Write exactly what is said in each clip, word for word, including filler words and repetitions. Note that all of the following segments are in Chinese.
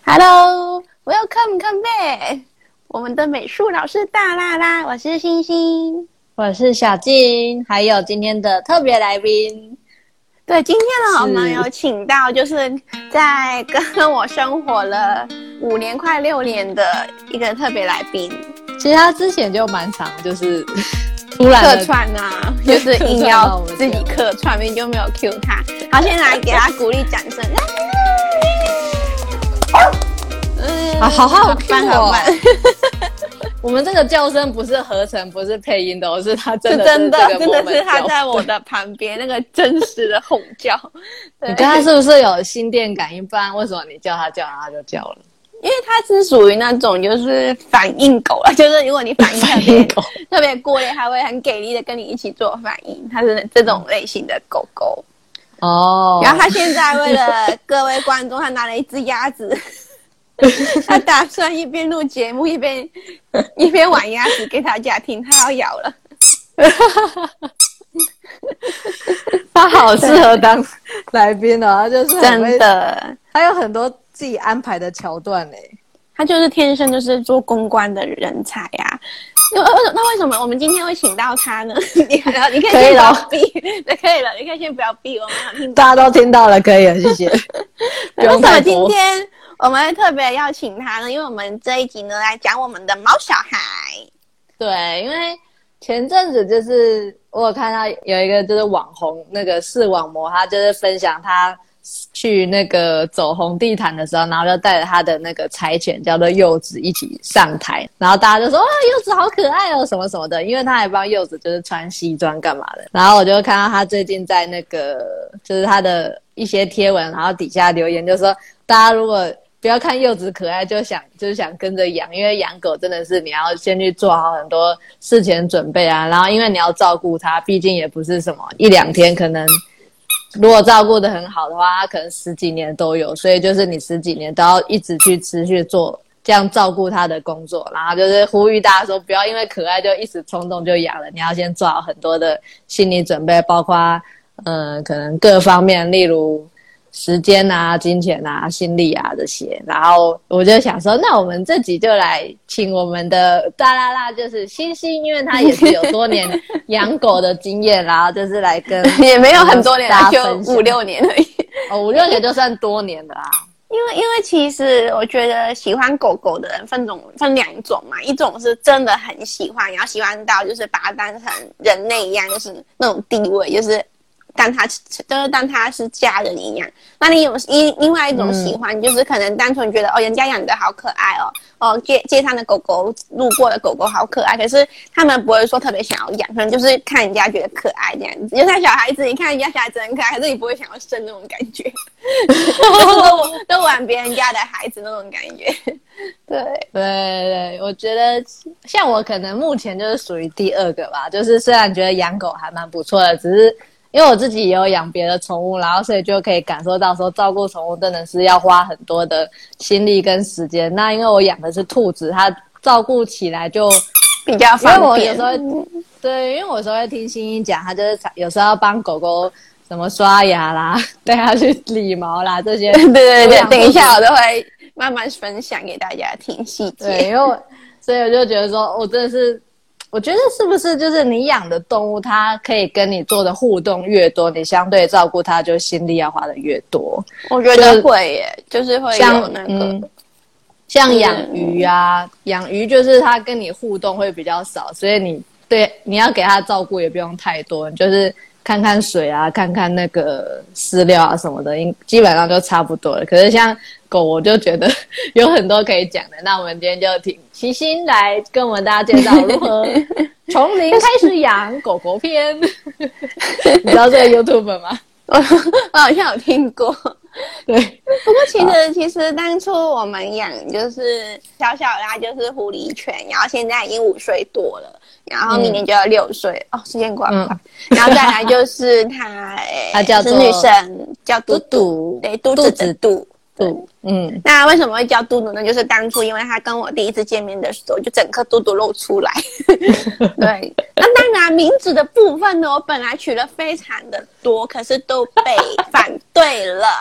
Hello, welcome, come back。我们的美术老师大啦啦，我是星星， 我是小静，还有今天的特别来宾。 对，今天呢，我们有请到就是在跟我生活了五年快六年的一个特别来宾。 其实他之前就蛮长，就是突然客串啊，就是硬要自己客串，明明就没有 cue 他。好，先来给他鼓励掌声。 嗯，好好好 cue 哦。 我们这个叫声不是合成，不是配音的，我是他真的真的是真的是他在我的旁边那个真实的吼叫。 你跟他是不是有心电感应？不然为什么你叫他叫他就叫了？ 因为他是属于那种就是反应狗啊，就是如果你反应特别特别过烈，他会很给力的跟你一起做反应，他是这种类型的狗狗。 哦， 然后他现在为了各位观众，他拿了一只鸭子。他打算一边录节目一边一边玩鸭子给大家听，他要咬了。 他好适合当来宾哦，他就是真的， 他有很多自己安排的桥段嘞。 他就是天生就是做公关的人才啊。那为什么我们今天会请到他呢？你你可以先不要逼，对，可以了，你可以先不要逼，我们想听， 大家都听到了，可以了，谢谢。 为什么今天我们会特别邀请他呢？因为我们这一集呢来讲我们的毛小孩。 对，因为前阵子就是我有看到有一个就是网红那个视网膜，他就是分享他去那个走红地毯的时候，然后就带着他的那个柴犬叫做柚子一起上台，然后大家就说哇柚子好可爱哦什么什么的，因为他还帮柚子就是穿西装干嘛的。然后我就看到他最近在那个就是他的一些贴文，然后底下留言就说大家如果不要看柚子可爱就想就是想跟着养，因为养狗真的是你要先去做好很多事前准备啊，然后因为你要照顾它，毕竟也不是什么一两天，可能如果照顾得很好的话，它可能十几年都有，所以就是你十几年都要一直去持续做这样照顾它的工作，然后就是呼吁大家说不要因为可爱就一时冲动就养了，你要先做好很多的心理准备，包括嗯、呃、可能各方面，例如时间啊、金钱啊、心力啊这些。然后我就想说，那我们这集就来请我们的大啦啦，就是星星，因为他也是有多年养狗的经验，然后就是来跟也没有很多年，就五六年而已。 哦，五六年就算多年的啊。 因为因为其实我觉得喜欢狗狗的人分种分两种嘛，一种是真的很喜欢，然后喜欢到就是把它当成人类一样，就是那种地位，就是当他就是当他是家人一样。那你有另另外一种喜欢、嗯、就是可能单纯觉得哦人家养的好可爱哦，哦街街上的狗狗路过的狗狗好可爱，可是他们不会说特别想要养，可能就是看人家觉得可爱这样子。就像小孩子，你看人家小孩子很可爱，可是你不会想要生那种感觉，都都玩别人家的孩子那种感觉。对对对，我觉得像我可能目前就是属于第二个吧，就是虽然觉得养狗还蛮不错的，只是因为我自己也有养别的宠物，然后所以就可以感受到说照顾宠物真的是要花很多的心力跟时间。那因为我养的是兔子，它照顾起来就比较方便。 因为我有时候对，因为我有时候会听星星讲，他就是有时候要帮狗狗什么刷牙啦，带它去理毛啦这些。 对对对，等一下我都会慢慢分享给大家听细节。 对，因为我所以我就觉得说，我真的是。我觉得是不是就是你养的动物，它可以跟你做的互动越多，你相对照顾它就心力要花的越多。 我觉得会耶，就是会有那个， 嗯、像养鱼啊，养、嗯、鱼就是它跟你互动会比较少，所以你对你要给它照顾也不用太多，你就是看看水啊，看看那个饲料啊什么的，基本上就差不多了。可是像狗，我就觉得有很多可以讲的。那我们今天就请星星来跟我们大家介绍如何从零开始养狗狗篇。你知道这个 YouTube 吗？ 我我好像有听过。 对， 不过其实其实当初我们养就是小小的，它就是狐狸犬，然后现在已经五岁多了。然后明年就要六岁、嗯、哦，时间过得快、嗯。然后再来就是她， 她叫做是女生，叫嘟嘟， 对，嘟子的嘟。 嘟，嗯， 那为什么会叫嘟嘟呢？就是当初因为她跟我第一次见面的时候，就整颗嘟嘟露出来。对，那当然名字的部分呢，我本来取了非常的多，可是都被反对了。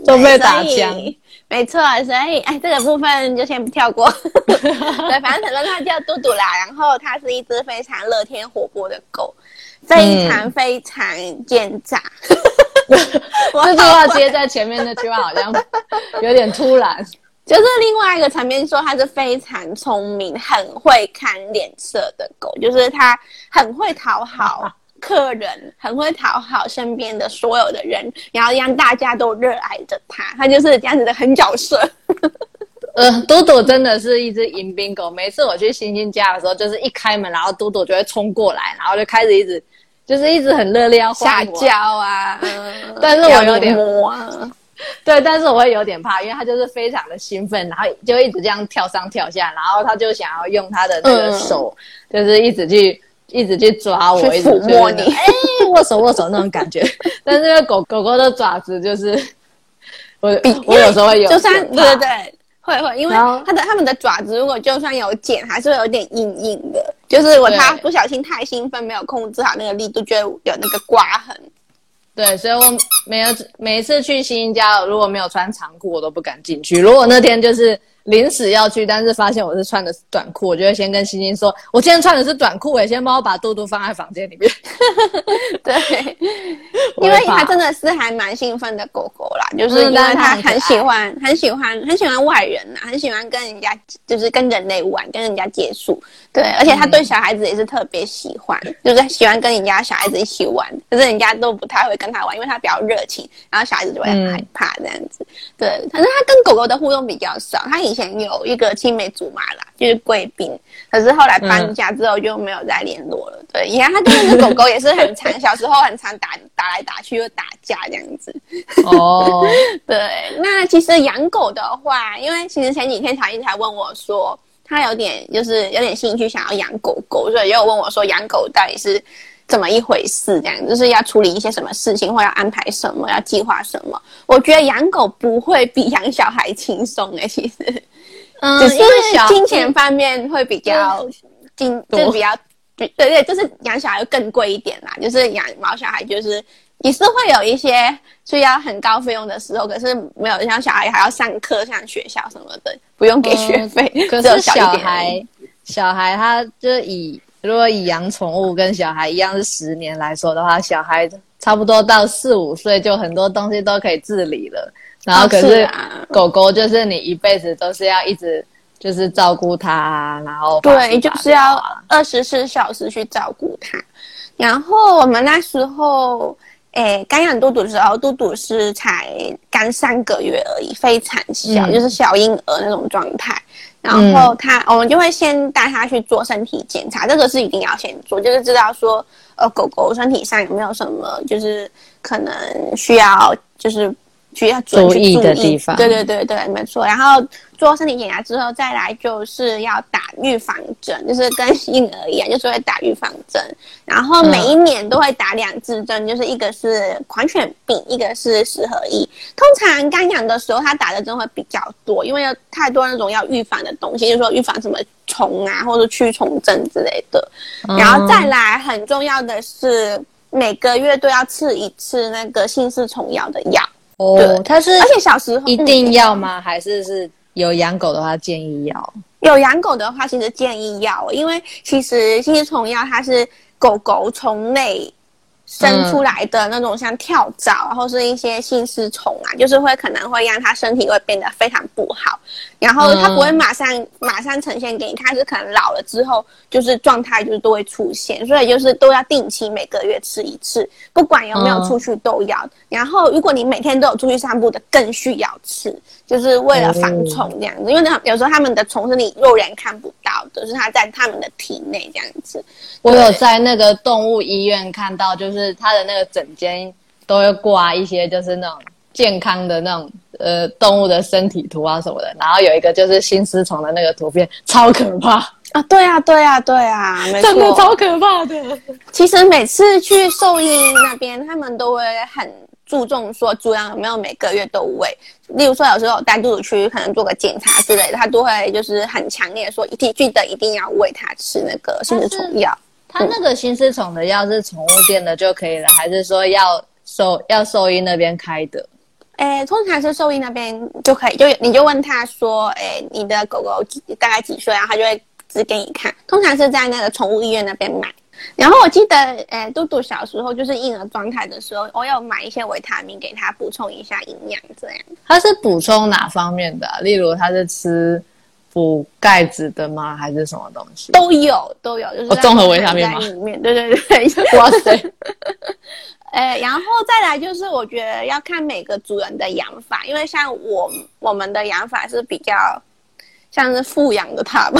都被打枪。 没错，所以哎，这个部分就先不跳过。对，反正它叫嘟嘟啦，然后它是一只非常乐天活泼的狗，非常非常奸诈。 嗯、这句话接在前面那句话好像有点突然。 就是另外一个层面说，它是非常聪明、很会看脸色的狗，就是它很会讨好客人，很会讨好身边的所有的人，然后让大家都热爱着它。它就是这样子的狠角色。 呃，嘟嘟真的是一只迎宾狗。每次我去星星家的时候，就是一开门，然后嘟嘟就会冲过来，然后就开始一直就是一直很热烈要撒娇啊， 但是我有点摸啊。 对，但是我会有点怕，因为他就是非常的兴奋，然后就一直这样跳上跳下，然后他就想要用他的那个手，嗯、就是一直去一直去抓我， 去抚摸你， 哎、欸，握手握手那种感觉。但是因为狗狗狗的爪子就是我我有时候会有， 就算对对对，会会，因为它的它们的爪子如果就算有茧，还是会有点硬硬的。就是我它不小心太兴奋，没有控制好那个力度，就会有那个刮痕。 对，所以我每有每一次去新家，如果没有穿长裤，我都不敢进去。如果那天就是临时要去，但是发现我是穿的是短裤，我就会先跟星星说，我今天穿的是短裤，先帮我把嘟嘟放在房间里面。 对，因为它真的是还蛮兴奋的狗狗啦，就是因为它很喜欢、嗯、很喜欢很喜欢外人啊，很喜欢跟人家就是跟人类玩，跟人家接触。对，而且它对小孩子也是特别喜欢，嗯、就是喜欢跟人家小孩子一起玩，可是人家都不太会跟他玩，因为他比较热情，然后小孩子就会很害怕这样子。嗯、对，可是他跟狗狗的互动比较少。他以前有一个青梅竹马啦，就是贵宾，可是后来搬家之后就没有再联络了。对，以前他跟那个狗狗也是很常，小时候很常打打来打去又打架这样子。 哦， 对，那其实养狗的话，因为其实前几天乔伊才问我说，他有点就是有点兴趣想要养狗狗，所以又问我说养狗到底是怎么一回事，这样就是要处理一些什么事情，或要安排什么，要计划什么。我觉得养狗不会比养小孩轻松诶，其实，嗯，只是金钱方面会比较金，就是比较对对，就是养小孩更贵一点啦，就是养毛小孩就是也是会有一些需要很高费用的时候，可是没有像小孩还要上课、上学校什么的，不用给学费。 嗯、可是小孩，小孩他就是以。如果以养宠物跟小孩一样是十年来说的话，小孩差不多到四五岁就很多东西都可以自理了。然后可是狗狗就是你一辈子都是要一直就是照顾它，然后对，就是要二十四小时去照顾它。然后我们那时候，诶，刚养嘟嘟的时候，嘟嘟是才刚三个月而已，非常小，嗯、就是小婴儿那种状态。然后他、嗯，我们就会先带他去做身体检查，这个是一定要先做，就是知道说，呃，狗狗身体上有没有什么，就是可能需要，就是需要注意的地方。 对对对对，没错。然后做身体检查之后，再来就是要打预防针，就是跟婴儿一样，就是会打预防针。然后每一年都会打两支针，就是一个是狂犬病，一个是四合一。通常刚养的时候，他打的针会比较多，因为有太多那种要预防的东西，就是说预防什么虫啊，或者驱虫针之类的。嗯、然后再来很重要的是，每个月都要吃一次那个心丝虫药的药。 哦，它是， 而且小时候一定要吗？嗯、还是是有养狗的话建议要？ 有养狗的话，其实建议要，因为其实心丝虫药它是狗狗从内生出来的那种像跳蚤，或是一些心丝虫啊，就是会可能会让它身体会变得非常不好，然后它不会马上、嗯、马上呈现给你，它是可能老了之后就是状态就是都会出现，所以就是都要定期每个月吃一次，不管有没有出去都要。嗯、然后如果你每天都有出去散步的，更需要吃，就是为了防虫这样子，因为有时候他们的虫是你肉眼看不到的，是它在他们的体内这样子。 我有在那个动物医院看到，就是它的那个诊间都会挂一些就是那种健康的那种呃动物的身体图啊什么的，然后有一个就是心丝虫的那个图片，超可怕啊！对啊，对啊，对啊，没错， 真的超可怕的。 其实每次去兽医那边，他们都会很注重说主人有没有每个月都喂，例如说有时候带嘟嘟去可能做个检查之类的，他都会就是很强烈说一定记得一定要喂他吃那个心丝虫药。 他那个心丝虫的药是宠物店的就可以了，还是说要兽要兽医那边开的？ 诶，通常是兽医那边就可以，就你就问他说，诶，你的狗狗大概几岁，然后他就会指给你看。通常是在那个宠物医院那边买。然后我记得，诶，嘟嘟小时候就是婴儿状态的时候，我有买一些维他命给他补充一下营养，这样。 他是补充哪方面的、啊？例如他是吃补钙质的吗？还是什么东西？ 都有，都有，就是综合维他命吗？ 里面，对对对， 哇塞！ 呃，然后再来就是我觉得要看每个主人的养法，因为像我我们的养法是比较像是富养的它吧，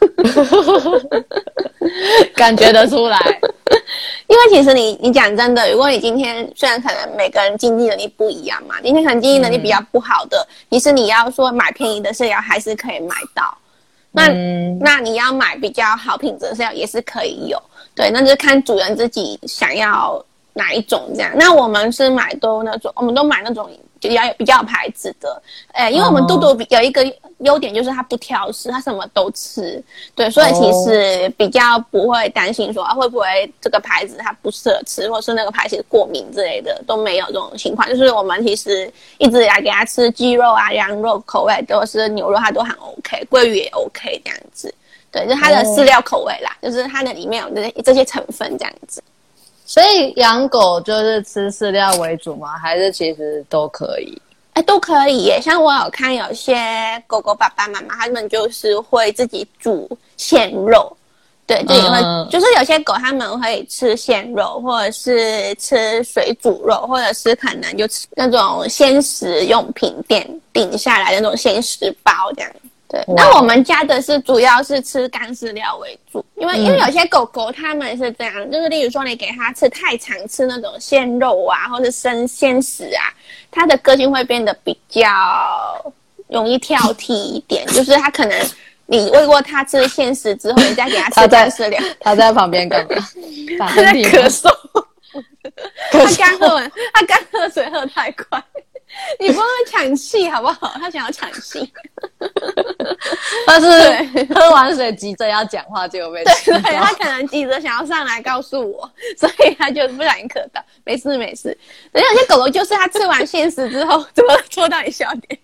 感觉得出来。 因为其实你你讲真的，如果你今天虽然可能每个人经济能力不一样嘛，今天可能经济能力比较不好的，其实你要说买便宜的饲料还是可以买到，那、嗯、那你要买比较好品质的饲料也是可以有，对，那就是看主人自己想要哪一种这样。那我们是买都那种，我们都买那种比较有比较有牌子的，诶，因为我们嘟嘟有一个优点就是它不挑食，它什么都吃，对，所以其实比较不会担心说啊会不会这个牌子它不适合吃，或是那个牌子过敏之类的，都没有这种情况。就是我们其实一直以来给它吃鸡肉啊、羊肉口味，都是牛肉它都很 OK， 鲑鱼也 OK 这样子，对，就是它的饲料口味啦，就是它的里面有这些这些成分这样子。 所以养狗就是吃饲料为主吗？还是其实都可以？ 哎，都可以耶。像我有看有些狗狗爸爸妈妈，他们就是会自己煮鲜肉，对，就也会、嗯，就是有些狗他们会吃鲜肉，或者是吃水煮肉，或者是可能就吃那种鲜食用品店订下来的那种鲜食包这样。对，那我们家的是主要是吃干饲料为主，因为、嗯、因为有些狗狗它们是这样，就是例如说你给它吃太常吃那种鲜肉啊，或是生鲜食啊，它的个性会变得比较容易挑剔一点，就是它可能你喂过它吃鲜食之后，你再给它吃干饲料， 它在旁边干嘛？ 它在咳嗽，它刚喝完，它刚喝水喝太快。你不会抢戏好不好？他想要抢戏， 但是喝完水急着要讲话就被对对，他可能急着想要上来告诉我，所以他就不小心咳到。没事没事，人家有些狗狗就是他吃完鲜食之后，怎么戳到你笑点？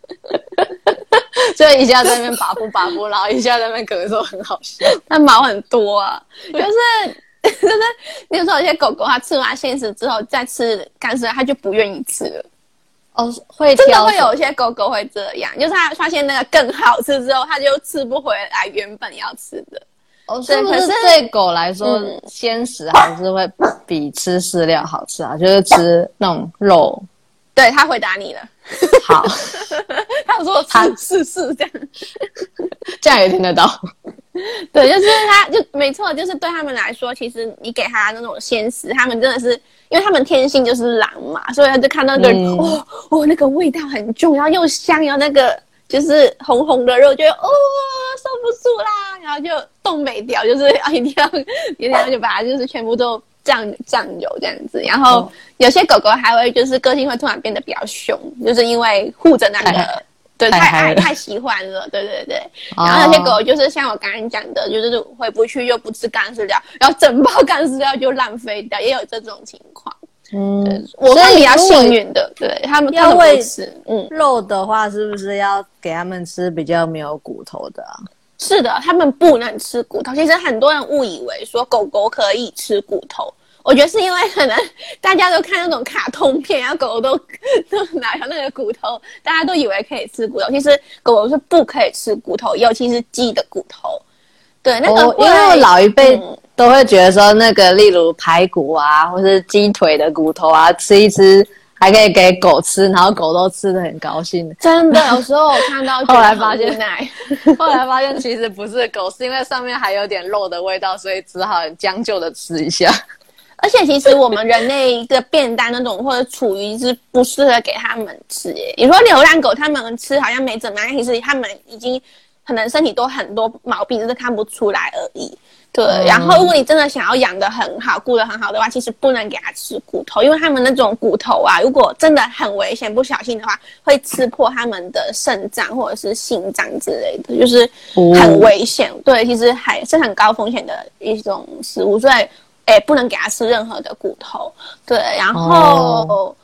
就一下在那边拔不拔不，然后一下在那边咳嗽，很好笑。 它毛很多啊，就是就是，比如说有些狗狗它吃完鲜食之后再吃干饲料，它就不愿意吃了。 哦，会真的会有一些狗狗会这样，就是它发现那个更好吃之后，它就吃不回来原本要吃的。 哦，是不是对狗来说，嗯、鲜食还是会比吃饲料好吃啊？就是吃那种肉。 对，他回答你了。 好， 他说他试试这样， 这样也听得到。 对，就是他，就没错，就是对他们来说，其实你给他那种鲜食，他们真的是，因为他们天性就是狼嘛，所以他就看到那个、嗯、哦哦那个味道很重，然后又香，然后那个就是红红的肉，就哦受不住啦，然后就动没掉，就是啊一定要一定要就把它就是全部都酱酱油这样子，然后有些狗狗还会就是个性会突然变得比较凶，就是因为护着那个。对，太爱太喜欢了，对对对。然后有些狗就是像我刚刚讲的，就是回不去又不吃干饲料，然后整包干饲料就浪费掉，也有这种情况。嗯，我是比较幸运的，对他们要喂吃。嗯， 肉的话是不是要给他们吃比较没有骨头的啊？ 是的，他们不能吃骨头。其实很多人误以为说狗狗可以吃骨头。我觉得是因为可能大家都看那种卡通片，然后狗狗都都拿到那个骨头，大家都以为可以吃骨头。其实狗狗是不可以吃骨头，尤其是鸡的骨头。对，那个、哦、 因为老一辈都会觉得说，那个例如排骨啊，或是鸡腿的骨头啊，吃一吃还可以给狗吃，然后狗都吃得很高兴。 真的，有时候我看到后来发现奶，后来发现其实不是狗，是因为上面还有点肉的味道，所以只好很将就的吃一下。 而且其实我们人类的便当那种或者厨余是不适合给他们吃耶。你说流浪狗他们吃好像没怎么样，其实他们已经可能身体都很多毛病，只是看不出来而已。对、嗯，然后如果你真的想要养得很好、顾得很好的话，其实不能给它吃骨头，因为他们那种骨头啊，如果真的很危险、不小心的话，会吃破他们的肾脏或者是心脏之类的，就是很危险。嗯、对，其实还是很高风险的一种食物，所以。哎，不能给它吃任何的骨头，对，然后、哦、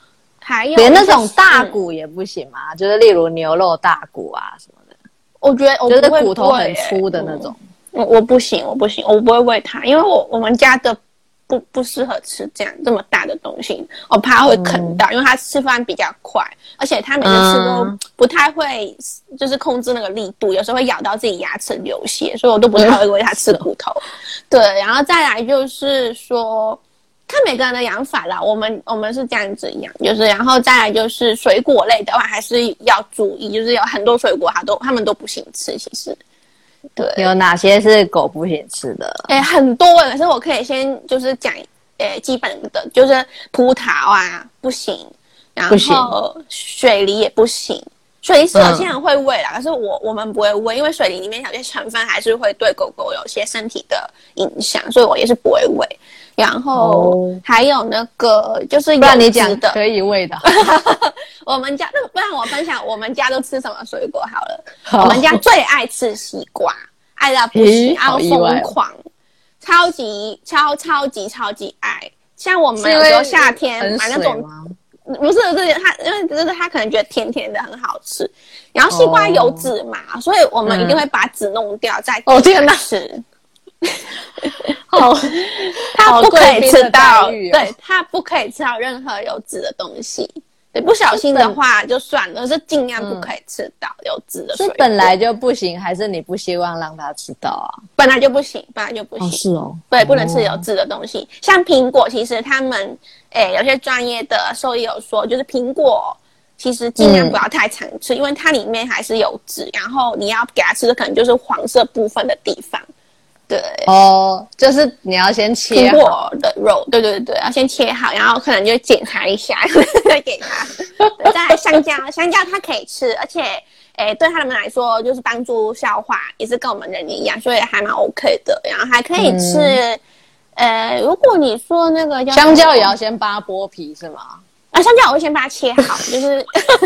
还有连那种大骨也不行吗？嗯、就是例如牛肉大骨啊什么的。 我觉得我就是骨头很粗的那种。 嗯、我不行，我不行，我不会喂它，因为我我们家的不不适合吃这样这么大的东西，我怕会啃到，嗯、因为它吃饭比较快，而且它每次吃都不太会，就是控制那个力度，有时候会咬到自己牙齿流血，所以我都不太会喂它吃骨头。嗯、对，然后再来就是说。看每个人的养法啦，我们我们是这样子养，就是然后再来就是水果类的话，还是要注意，就是有很多水果它都他们都不行吃，其实。对。 有哪些是狗不行吃的？ 诶，很多，可是我可以先就是讲，诶，基本的就是葡萄啊不行，然后水梨也不行。水梨是有些人会喂啦，嗯、可是我我们不会喂，因为水梨里面有些成分还是会对狗狗有些身体的影响，所以我也是不会喂。然后还有那个就是不然你讲的可以喂的， 我们家那不然我分享我们家都吃什么水果好了。好，我们家最爱吃西瓜，爱到不行，然后疯狂，超级超超级超级爱。像我们有时候夏天买那种，不是不是他，因为就是他可能觉得甜甜的很好吃，然后西瓜有籽嘛，哦、所以我们一定会把籽弄掉再哦天哪吃。好，他不可以吃到，哦、对，他不可以吃到任何有籽的东西。对，不小心的话就算了，是尽量不可以吃到有籽的水果。 是本来就不行，还是你不希望让他吃到啊？ 本来就不行，本来就不行。 哦是哦， 对，不能吃有籽的东西。哦、像苹果，其实他们诶有些专业的兽医有说，就是苹果其实尽量不要太常吃，嗯、因为它里面还是有籽，然后你要给它吃的可能就是黄色部分的地方。对哦，就是你要先切好苹果的肉，对对对，要先切好，然后可能就检查一下再给他。再来香蕉，香蕉它可以吃，而且诶对他们来说就是帮助消化，也是跟我们人一样，所以还蛮 OK 的。然后还可以吃，嗯、呃，如果你说那个叫香蕉也要先帮它剥皮是吗？ 啊，香蕉我会先把它切好，就是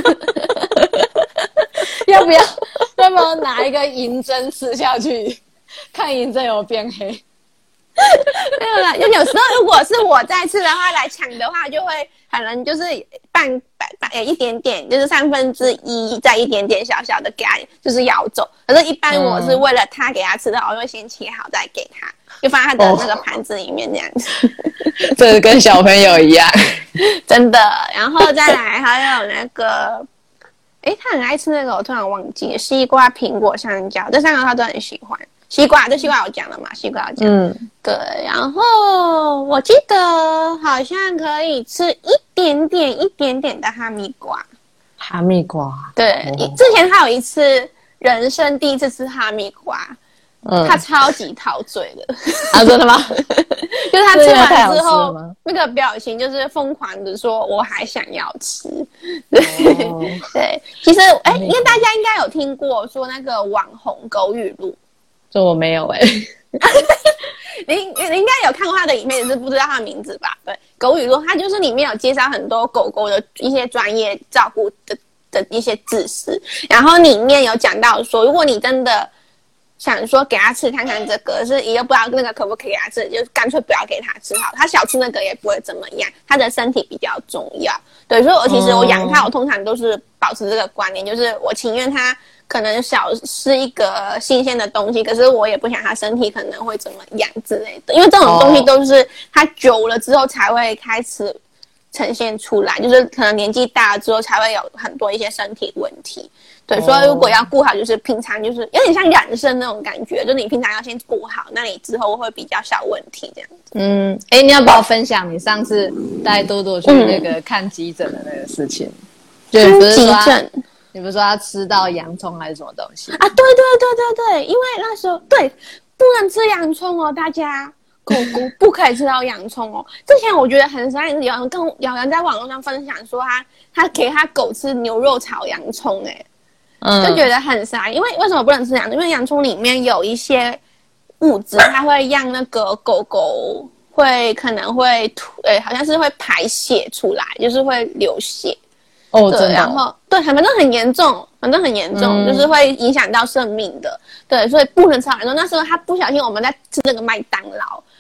要不要要不要拿一个银针刺下去？看银针有变黑， 没有啦。就有时候如果是我在吃的话，来抢的话，就会可能就是半半半一点点，就是三分之一，再一点点小小的给他，就是咬走。可是，一般我是为了他给他吃的话，我会先切好再给他，就放在他的那个盘子里面这样子。 哦、这跟小朋友一样， 真的。然后再来还有那个。诶，他很爱吃那个，我突然忘记了西瓜、苹果、香蕉，这三个他都很喜欢。西瓜，这西瓜我讲了嘛？西瓜我讲，嗯，对。然后我记得好像可以吃一点点、一点点的哈密瓜。 哈密瓜， 对，哦、之前他有一次人生第一次吃哈密瓜，嗯，他超级陶醉的。 啊，真的吗？ 就是他吃完之后，那个表情就是疯狂的说：“我还想要吃。”对、哦、对，其实哎，因为大家应该有听过说那个网红狗语录， 这我没有哎、欸。 你你应该有看过他的影片，只是不知道他的名字吧？对，狗语录，它就是里面有介绍很多狗狗的一些专业照顾的的一些知识，然后里面有讲到说，如果你真的想说给他吃看看这个，是一个不知道那个可不可以给他吃，就干脆不要给他吃好，他小吃那个也不会怎么样，他的身体比较重要。对，所以我其实我养它，我通常都是保持这个观念，就是我情愿它可能小吃一个新鲜的东西，可是我也不想它身体可能会怎么样之类的，因为这种东西都是它久了之后才会开始呈现出来，就是可能年纪大了之后才会有很多一些身体问题。对，所以如果要顾好，就是平常就是有点像染色那种感觉，就是你平常要先顾好，那你之后会比较小问题这样子。 嗯，哎，你要不要分享你上次带多多去那个看急诊的那个事情？ 看急诊， 你不是说他吃到洋葱还是什么东西啊？对对对对对，因为那时候对不能吃洋葱哦，大家狗狗不可以吃到洋葱哦。之前我觉得很傻，有人跟有人在网络上分享说他他给他狗吃牛肉炒洋葱、欸，哎。就觉得很傻，因为为什么不能吃洋葱？因为洋葱里面有一些物质，它会让那个狗狗会可能会吐，诶，好像是会排血出来，就是会流血。 哦，真的、哦。 然后对，反正很严重，反正很严重，嗯、就是会影响到生命的。对，所以不能吃洋葱。那时候他不小心我们在吃那个麦当劳，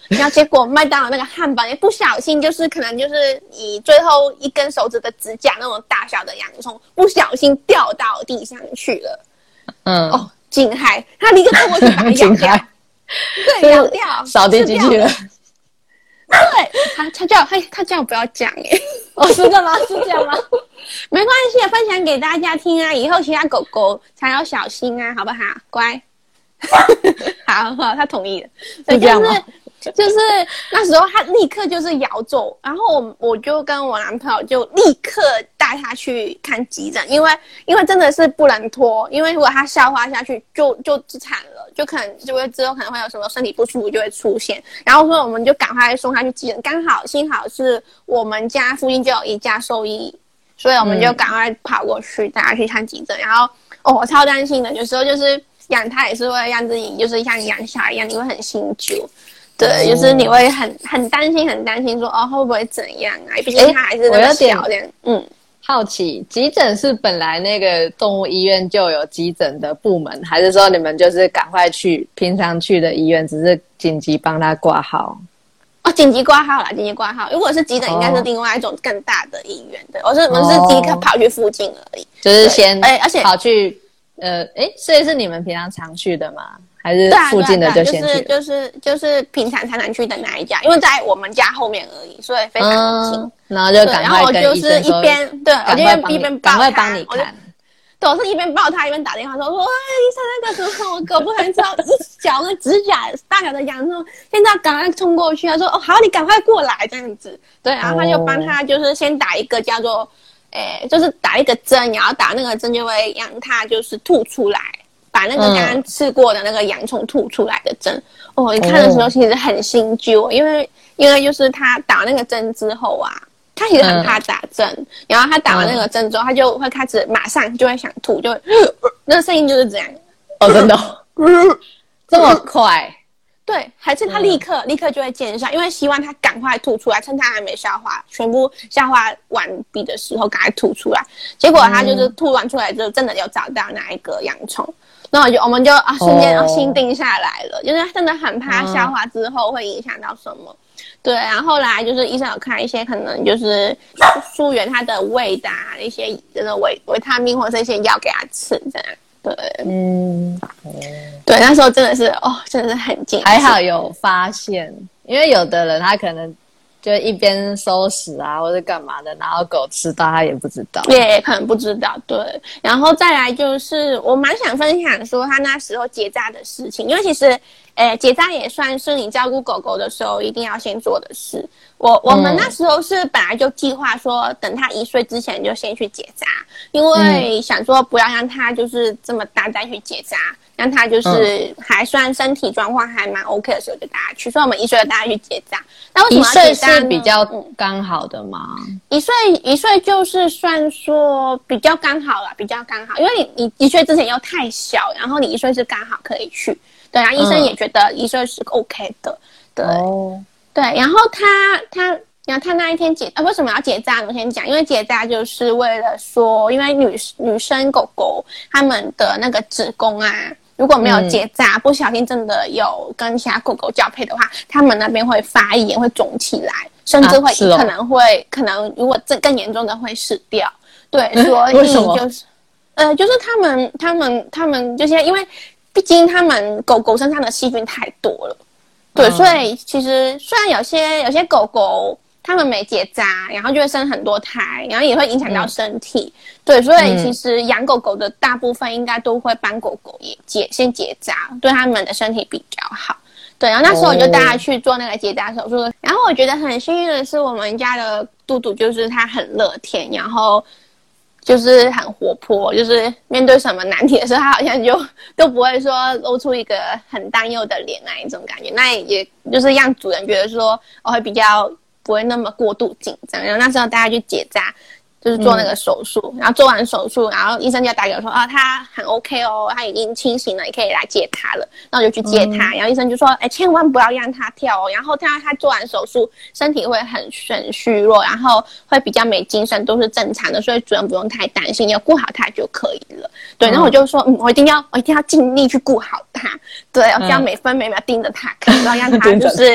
然后结果麦当劳那个汉堡，也不小心就是可能就是以最后一根手指的指甲那种大小的洋葱，不小心掉到地上去了。嗯，哦，惊骇！他立刻冲过去把它咬掉，对，咬掉， 扫地机器人。 对，他他叫他他叫我不要讲耶。 哦，是的吗？是这样吗？ 没关系，分享给大家听啊，以后其他狗狗才要小心啊，好不好？乖。好好，他同意了。 是这样吗？ 就是那时候他立刻就是摇走，然后我我就跟我男朋友就立刻带他去看急诊，因为因为真的是不能拖，因为如果他消化下去就就惨了，就可能就会之后可能会有什么身体不舒服就会出现，然后说我们就赶快送他去急诊，刚好幸好是我们家附近就有一家兽医，所以我们就赶快跑过去带他去看急诊，然后哦我超担心的，有时候就是养他也是会让自己就是像养小孩一样，你会很心揪。对，就是你会很很担心，很担心说哦会不会怎样啊？毕竟他还是那么小的。嗯， 好奇，急诊是本来那个动物医院就有急诊的部门，还是说你们就是赶快去平常去的医院，只是紧急帮他挂号？ 哦，紧急挂号啦，紧急挂号。如果是急诊，应该是另外一种更大的医院的。我是我们是立刻跑去附近而已， 就是先哎，而且跑去呃，哎，所以是你们平常常去的吗？还是附近的就先去？ 对啊，对啊，对啊，就是就是就是平常常常去的那一家，因为在我们家后面而已，所以非常的近。 嗯，然后就赶快跟医生说， 然后我就是一边对，我就一边赶快帮你看。 对，我是一边抱他一边打电话说说，哎，医生那个什么，我狗不能吃到一小个指甲大小的洋葱，现在赶快冲过去。他说哦好，你赶快过来这样子。对，然后他就帮他就是先打一个叫做，诶，就是打一个针，然后打那个针就会让他就是吐出来。把那个刚刚吃过的那个洋葱吐出来的针，嗯、哦，你看的时候其实很心揪，因为因为就是他打那个针之后啊，他其实很怕打针，嗯、然后他打完那个针之后，他就会开始马上就会想吐，就会、呃、那个声音就是这样。 哦，真的、哦呃、这么快？ 对，还是他立刻、嗯、立刻就会见效，因为希望他赶快吐出来，趁他还没消化全部消化完毕的时候赶快吐出来。结果他就是吐完出来之后，真的有找到那一个洋葱。那我就我们就啊瞬间啊心定下来了，就是真的很怕消化之后会影响到什么。对，然后后来就是医生有看一些可能就是疏远他的胃的、啊、一些这个维维他命或者是一些药给他吃这样。对，嗯，对，那时候真的是哦，真的是很惊喜。 还好有发现，因为有的人他可能就一边收拾啊，或者干嘛的，然后狗吃到他也不知道， 也可能不知道。对，然后再来就是我蛮想分享说他那时候结扎的事情，因为其实，诶，结扎也算是你照顾狗狗的时候一定要先做的事。我我们那时候是本来就计划说，等他一岁之前就先去结扎，因为想说不要让他就是这么大再去结扎，让他就是还算身体状况还蛮 OK 的时候就带他去，所以我们一岁就带他去结扎。那为什么要结扎呢？ 一岁是比较刚好的吗？ 嗯、一岁一岁就是算说比较刚好啦，比较刚好，因为你你一岁之前又太小，然后你一岁是刚好可以去，对，然后医生也觉得一岁是 OK 的，对。哦，对，然后他他，然后他那一天结，呃，为什么要结扎呢？我先讲，因为结扎就是为了说，因为女女生狗狗它们的那个子宫啊，如果没有结扎，嗯、不小心真的有跟其他狗狗交配的话，它们那边会发炎，会肿起来，甚至会、啊哦、可能会可能如果这更严重的会死掉。对，所以就是呃，就是他们他们他们就是因为毕竟他们狗狗身上的细菌太多了。对，所以其实虽然有些有些狗狗它们没结扎，然后就会生很多胎，然后也会影响到身体。嗯、对，所以其实养狗狗的大部分应该都会帮狗狗也结先结扎，对它们的身体比较好。对，然后那时候我就带它去做那个结扎手术，哦、然后我觉得很幸运的是，我们家的杜杜就是它很乐天，然后就是很活泼，就是面对什么难题的时候，他好像就都不会说露出一个很担忧的脸那一种感觉，那也就是让主人觉得说我会比较不会那么过度紧张。然后那时候大家去结扎，就是做那个手术，嗯、然后做完手术，然后医生就打给我说啊，他很 OK 哦，他已经清醒了，你可以来接他了。那我就去接他，嗯、然后医生就说，哎，千万不要让他跳哦。然后他他做完手术，身体会很很虚弱，然后会比较没精神，都是正常的，所以主人不用太担心，你要顾好他就可以了。对，然后我就说，嗯，我一定要我一定要尽力去顾好他，对，我要每分每秒盯着他看，不要让他就是。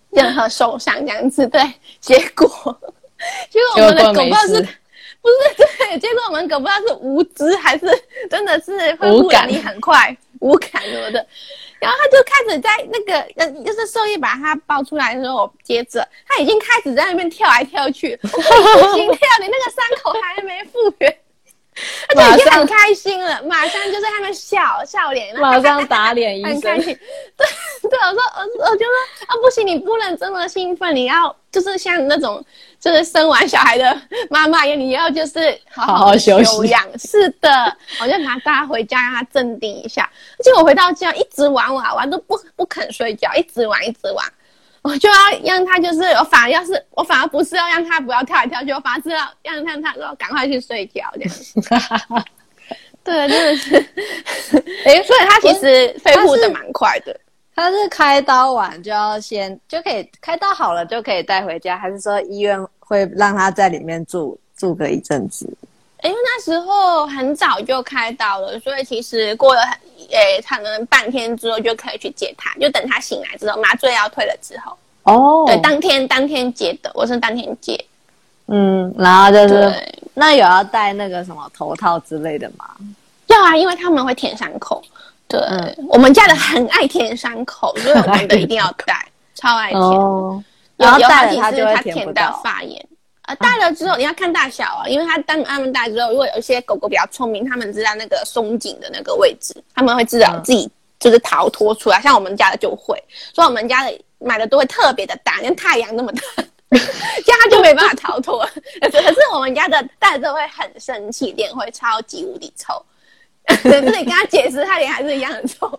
任何受伤这样子。对，结果结果我们的狗不知道是不是对，结果我们狗不知道是无知还是真的是恢复能力很快，无感什么的。然后他就开始在那个，就是兽医把他抱出来的时候，接着他已经开始在那边跳来跳去，我说你不行跳，你那个伤口还没复原。他就已经很开心了，马上就是他们笑笑脸， 马上打脸医生， 很开心。对对，我说我我就说啊，不行，你不能这么兴奋，你要就是像那种就是生完小孩的妈妈一样，你要就是好好好休养。是的，我就把他带回家，让他镇定一下。结果回到家一直玩玩玩，都不不肯睡觉，一直玩一直玩。我就要让他就是我反而要是我反而不是要让他不要跳来跳去，我反而是要让他他说赶快去睡觉这样。对，真的是，哎，所以他其实恢复的蛮快的。 他是开刀完就要先就可以开刀好了就可以带回家，还是说医院会让他在里面住住个一阵子？ 因为那时候很早就开刀了，所以其实过了诶，可能半天之后就可以去接他，就等他醒来之后，麻醉药退了之后。哦，对，当天当天接的，我是当天接。 嗯，然后就是那有要戴那个什么头套之类的吗？ 要啊，因为他们会舔伤口。对、嗯，我们家的很爱舔伤口，所以我们的一定要戴，超爱舔。哦， 然后戴了他就会舔到发炎。呃，戴了之后你要看大小啊，因为它当他们戴之后，如果有一些狗狗比较聪明，他们知道那个松紧的那个位置，他们会知道自己就是逃脱出来。嗯、像我们家的就会，所以我们家的买的都会特别的大，像太阳那么大，这样它就没办法逃脱。可是我们家的戴了之后会很生气，脸会超级无敌臭。可是你跟他解释，他脸还是一样的臭。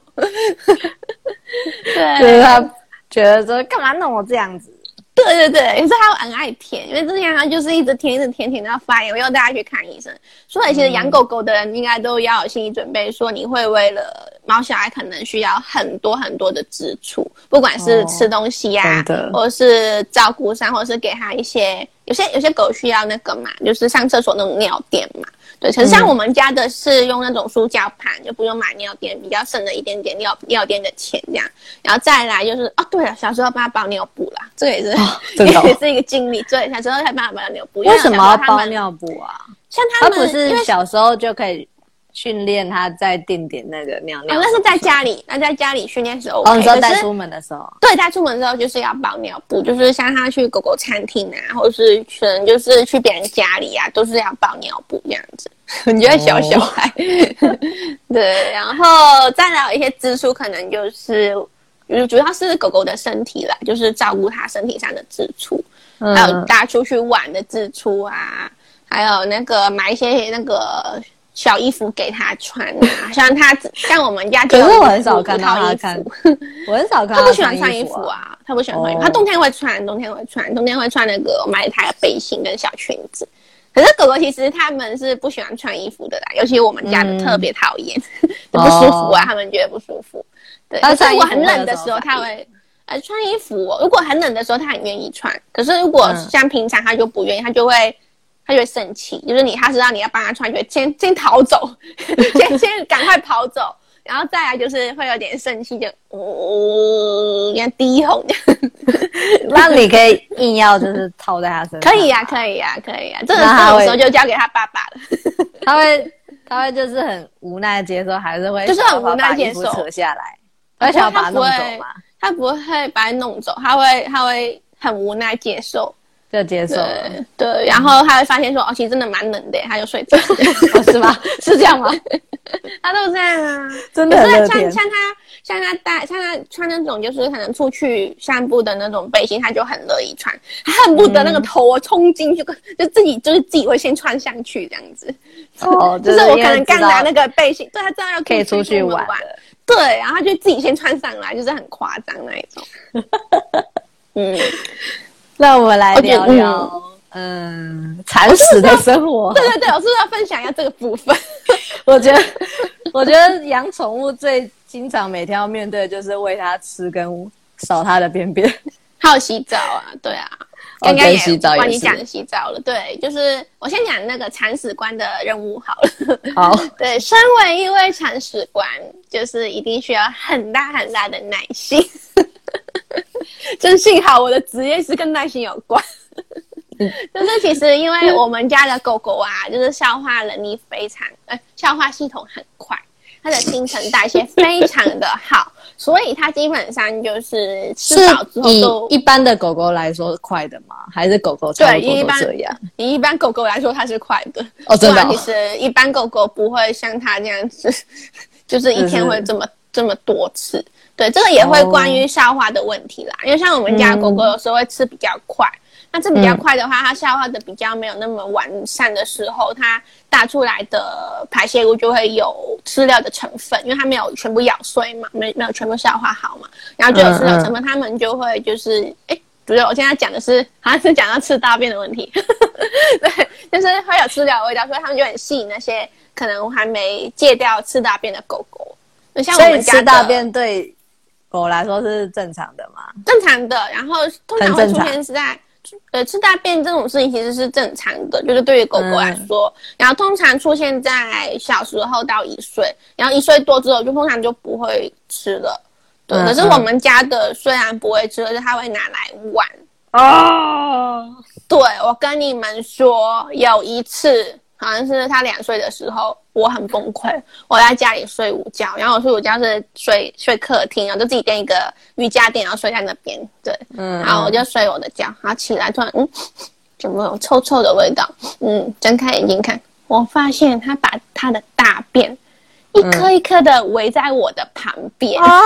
对， 就是他觉得说干嘛弄我这样子。 对对对，可是他很爱舔，因为之前他就是一直舔一直舔舔到发炎，我又带他去看医生。所以其实养狗狗的人应该都要有心理准备，说你会为了毛小孩可能需要很多很多的支出，不管是吃东西啊，哦、或者是照顾上，或者是给他一些有些有些狗需要那个嘛，就是上厕所那种尿垫嘛。对，可是像我们家的是用那种塑胶盘，就不用买尿垫，比较省了一点点尿尿垫的钱这样。然后再来就是哦，对了，小时候帮他包尿布啦，这个也是、哦真的哦、也是一个经历。对，小时候才帮他包尿布。 为什么要包尿布啊？ 像他们， 他不是小时候就可以训练他在定点那个尿尿？ 哦，那是在家里，那在家里训练是 OK。 哦，你说带出门的时候？ 对，带出门的时候就是要包尿布，就是像他去狗狗餐厅啊，或者是可能就是去别人家里啊，都是要包尿布这样子。你觉得小小孩、哦、对，然后再来有一些支出，可能就是主要是狗狗的身体啦，就是照顾它身体上的支出、嗯、还有带出去玩的支出啊，还有那个买一些那个小衣服给它穿啊，像它像我们家就有可是我很少看到它穿，我很少看到它不喜欢穿衣服啊，它不喜欢穿衣服，它、哦、冬天会穿，冬天会穿，冬天会穿那个我买它的背心跟小裙子。可是狗狗其实他们是不喜欢穿衣服的啦，尤其我们家的特别讨厌，嗯、不舒服啊、哦，他们觉得不舒服。对，可是如果很冷的时候，他会呃穿衣服、哦。如果很冷的时候，他很愿意穿。可是如果像平常他就不愿意，他就会他就会生气，就是你他知道你要帮他穿，就会先先逃走，先先赶快跑走。然后再来就是会有点生气，就嗯，像低吼这样。 那你可以硬要就是套在他身上。 可以呀、啊，可以呀、啊，可以呀、啊。这个这种时候就交给他爸爸了。 他会他会就是很无奈接受，还是会就是很无奈接受扯下来，他想要把他弄走嘛？ 他不会把他弄走，他会他会很无奈接受。 就接受了， 对，对，然后他会发现说，哦，其实真的蛮冷的，他就睡着了， 哦、是吗？是这样吗？ 他都这样啊， 真的很热天。像像他像他带像他穿那种就是可能出去散步的那种背心，他就很乐意穿，他恨不得那个头冲进去，就自己就是自己会先穿上去这样子。 哦， 就是我可能刚拿那个背心，对他知道要可以出去玩， 对，然后他就自己先穿上来，就是很夸张那一种。嗯。 那我们来聊聊，嗯，铲屎的生活。 对对对，我是不是要分享一下这个部分？ 我觉得，我觉得养宠物最经常每天要面对的就是喂它吃跟扫它的便便， 还有洗澡啊，对啊，刚刚也帮你讲洗澡了。对，就是我先讲那个铲屎官的任务好了。 好， 对，身为一位铲屎官，就是一定需要很大很大的耐心。 真幸好我的职业是跟耐心有关。就是其实因为我们家的狗狗啊，就是消化能力非常，呃，消化系统很快，它的新陈代谢非常的好，所以它基本上就是吃饱之后都。 以一般的狗狗来说快的吗？还是狗狗差不多都这样？ 以一般狗狗来说，它是快的。 哦，真的、哦。 其实一般狗狗不会像它这样子，就是一天会这么、就是、这么多次。对，这个也会关于消化的问题啦，哦、因为像我们家的狗狗有时候会吃比较快。嗯，那这比较快的话，它消化的比较没有那么完善的时候，它打出来的排泄物就会有饲料的成分，因为它没有全部咬碎嘛，没没有全部消化好嘛，然后就有饲料成分，它们就会就是哎，主要我现在讲的是好像是讲到吃大便的问题，对，就是会有饲料的味道，所以它们就很吸引那些可能还没戒掉吃大便的狗狗。像我们家的所以吃大便对狗来说是正常的吗？ 正常的，然后通常会出现是在。呃，吃大便这种事情其实是正常的，就是对于狗狗来说，嗯、然后通常出现在小时候到一岁，然后一岁多之后就通常就不会吃了。对，嗯、可是我们家的虽然不会吃，可是它会拿来玩。哦，对，我跟你们说，有一次好像是它两岁的时候，我很崩溃，我在家里睡午觉，然后我睡午觉是睡睡客厅，然后就自己垫一个瑜伽垫，然后睡在那边，对，嗯，然后我就睡我的觉，然后起来突然，嗯，怎么有臭臭的味道？嗯，睁开眼睛看，我发现他把他的大便一颗一颗的围在我的旁边，嗯、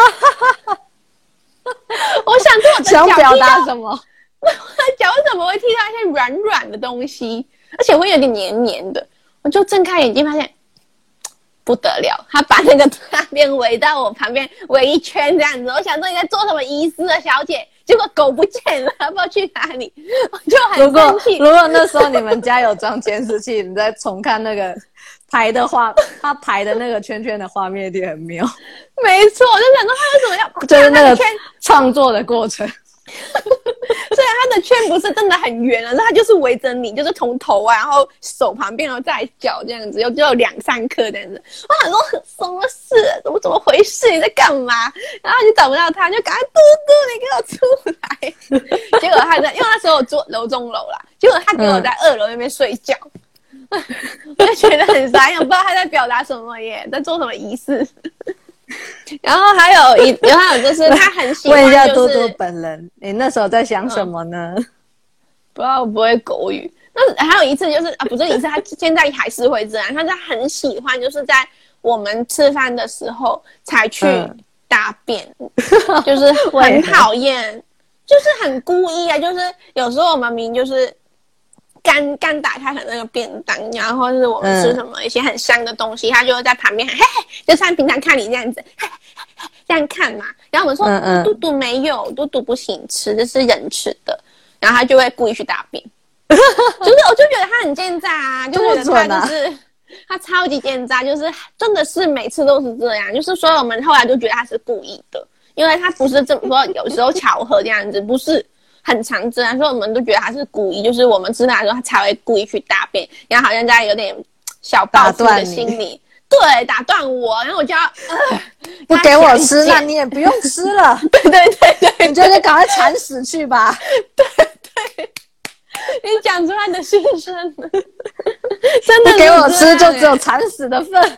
我想说我的脚想表达什么？ 我的脚怎么会踢到一些软软的东西，而且会有点黏黏的，我就睁开眼睛发现。不得了，他把那个大便围到我旁边围一圈这样子，我想说你在做什么仪式啊，小姐？结果狗不见了，不知道去哪里，我就很生气。 如果如果那时候你们家有装监视器，你再重看那个排的画，他排的那个圈圈的画面一定很妙。 没错，我就想说他为什么要就是那个圈创作的过程。 虽然它的圈不是真的很圆啊，但它就是围着你，就是从头啊，然后手旁边，然后再脚这样子，有只有两三颗这样子。我想说什么事？怎么怎么回事？你在干嘛？然后你找不到它，就赶快嘟嘟，你给我出来。结果他在，因为那时候我住楼中楼啦，结果他给我在二楼那边睡觉，嗯、我就觉得很傻眼，不知道他在表达什么耶，在做什么仪式。然后还有一，然后就是他很喜欢、就是， 问一下多多本人，你那时候在想什么呢？嗯、 不知道，我不会狗语。那还有一次就是啊，不是一次，他现在还是会这样，他他很喜欢，就是在我们吃饭的时候才去大便，嗯、就是很讨厌，就是很故意啊，就是有时候我们明明就是刚刚打开那个便当，然后是我们吃什么一些很香的东西，嗯、他就会在旁边嘿嘿，就像平常看你这样子，嘿嘿这样看嘛。然后我们说，嗯嗯嘟嘟没有，嘟嘟不行吃，这是人吃的。然后他就会故意去大便，就是我就觉得他很奸诈啊，就觉得他就是、啊、他超级奸诈，就是真的是每次都是这样，就是所以我们后来就觉得他是故意的，因为他不是这么说，有时候巧合这样子，不是。很常这样，所以我们都觉得他是故意，就是我们吃饭的时候他才会故意去大便，然后好像在有点小报复的心理，对，打断我，然后我就要、呃、 不给我吃，那你也不用吃了， 对对对对， 你就得赶快惨死去吧， 对对，你讲出来的心声，真的不给我吃就只有惨死的份。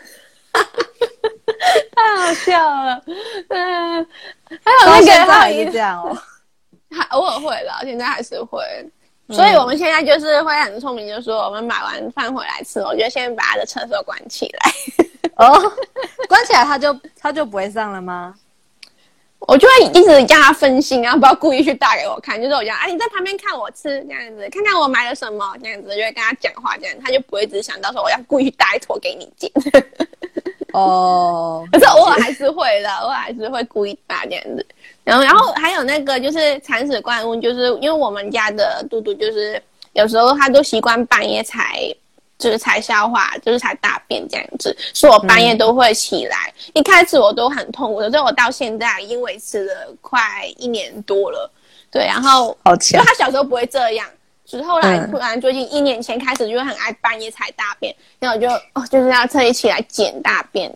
太好笑了，嗯，还有那个还是这样哦。 还偶尔会啦，现在还是会，所以我们现在就是会很聪明，就是说我们买完饭回来吃，我觉得先把他的厕所关起来。 哦，关起来他就他就不会上了吗？ 我就会一直让他分心，然后不要故意去打给我看，就是我讲，哎、啊，你在旁边看我吃这样子，看看我买了什么这样子，就会跟他讲话这样，他就不会只想到说我要故意去打一坨给你捡。 哦， 可是偶尔还是会的，偶尔还是会故意打这样子。然后，然后还有那个就是铲屎灌物，就是因为我们家的嘟嘟就是有时候他都习惯半夜才就是才消化，就是才大便这样子，所以我半夜都会起来。嗯、一开始我都很痛苦的，所以我到现在已经维持了快一年多了。对，然后好强， 就他小时候不会这样，就是后来突然最近一年前开始就会很爱半夜才大便，然后我就哦就是要特意起来捡大便。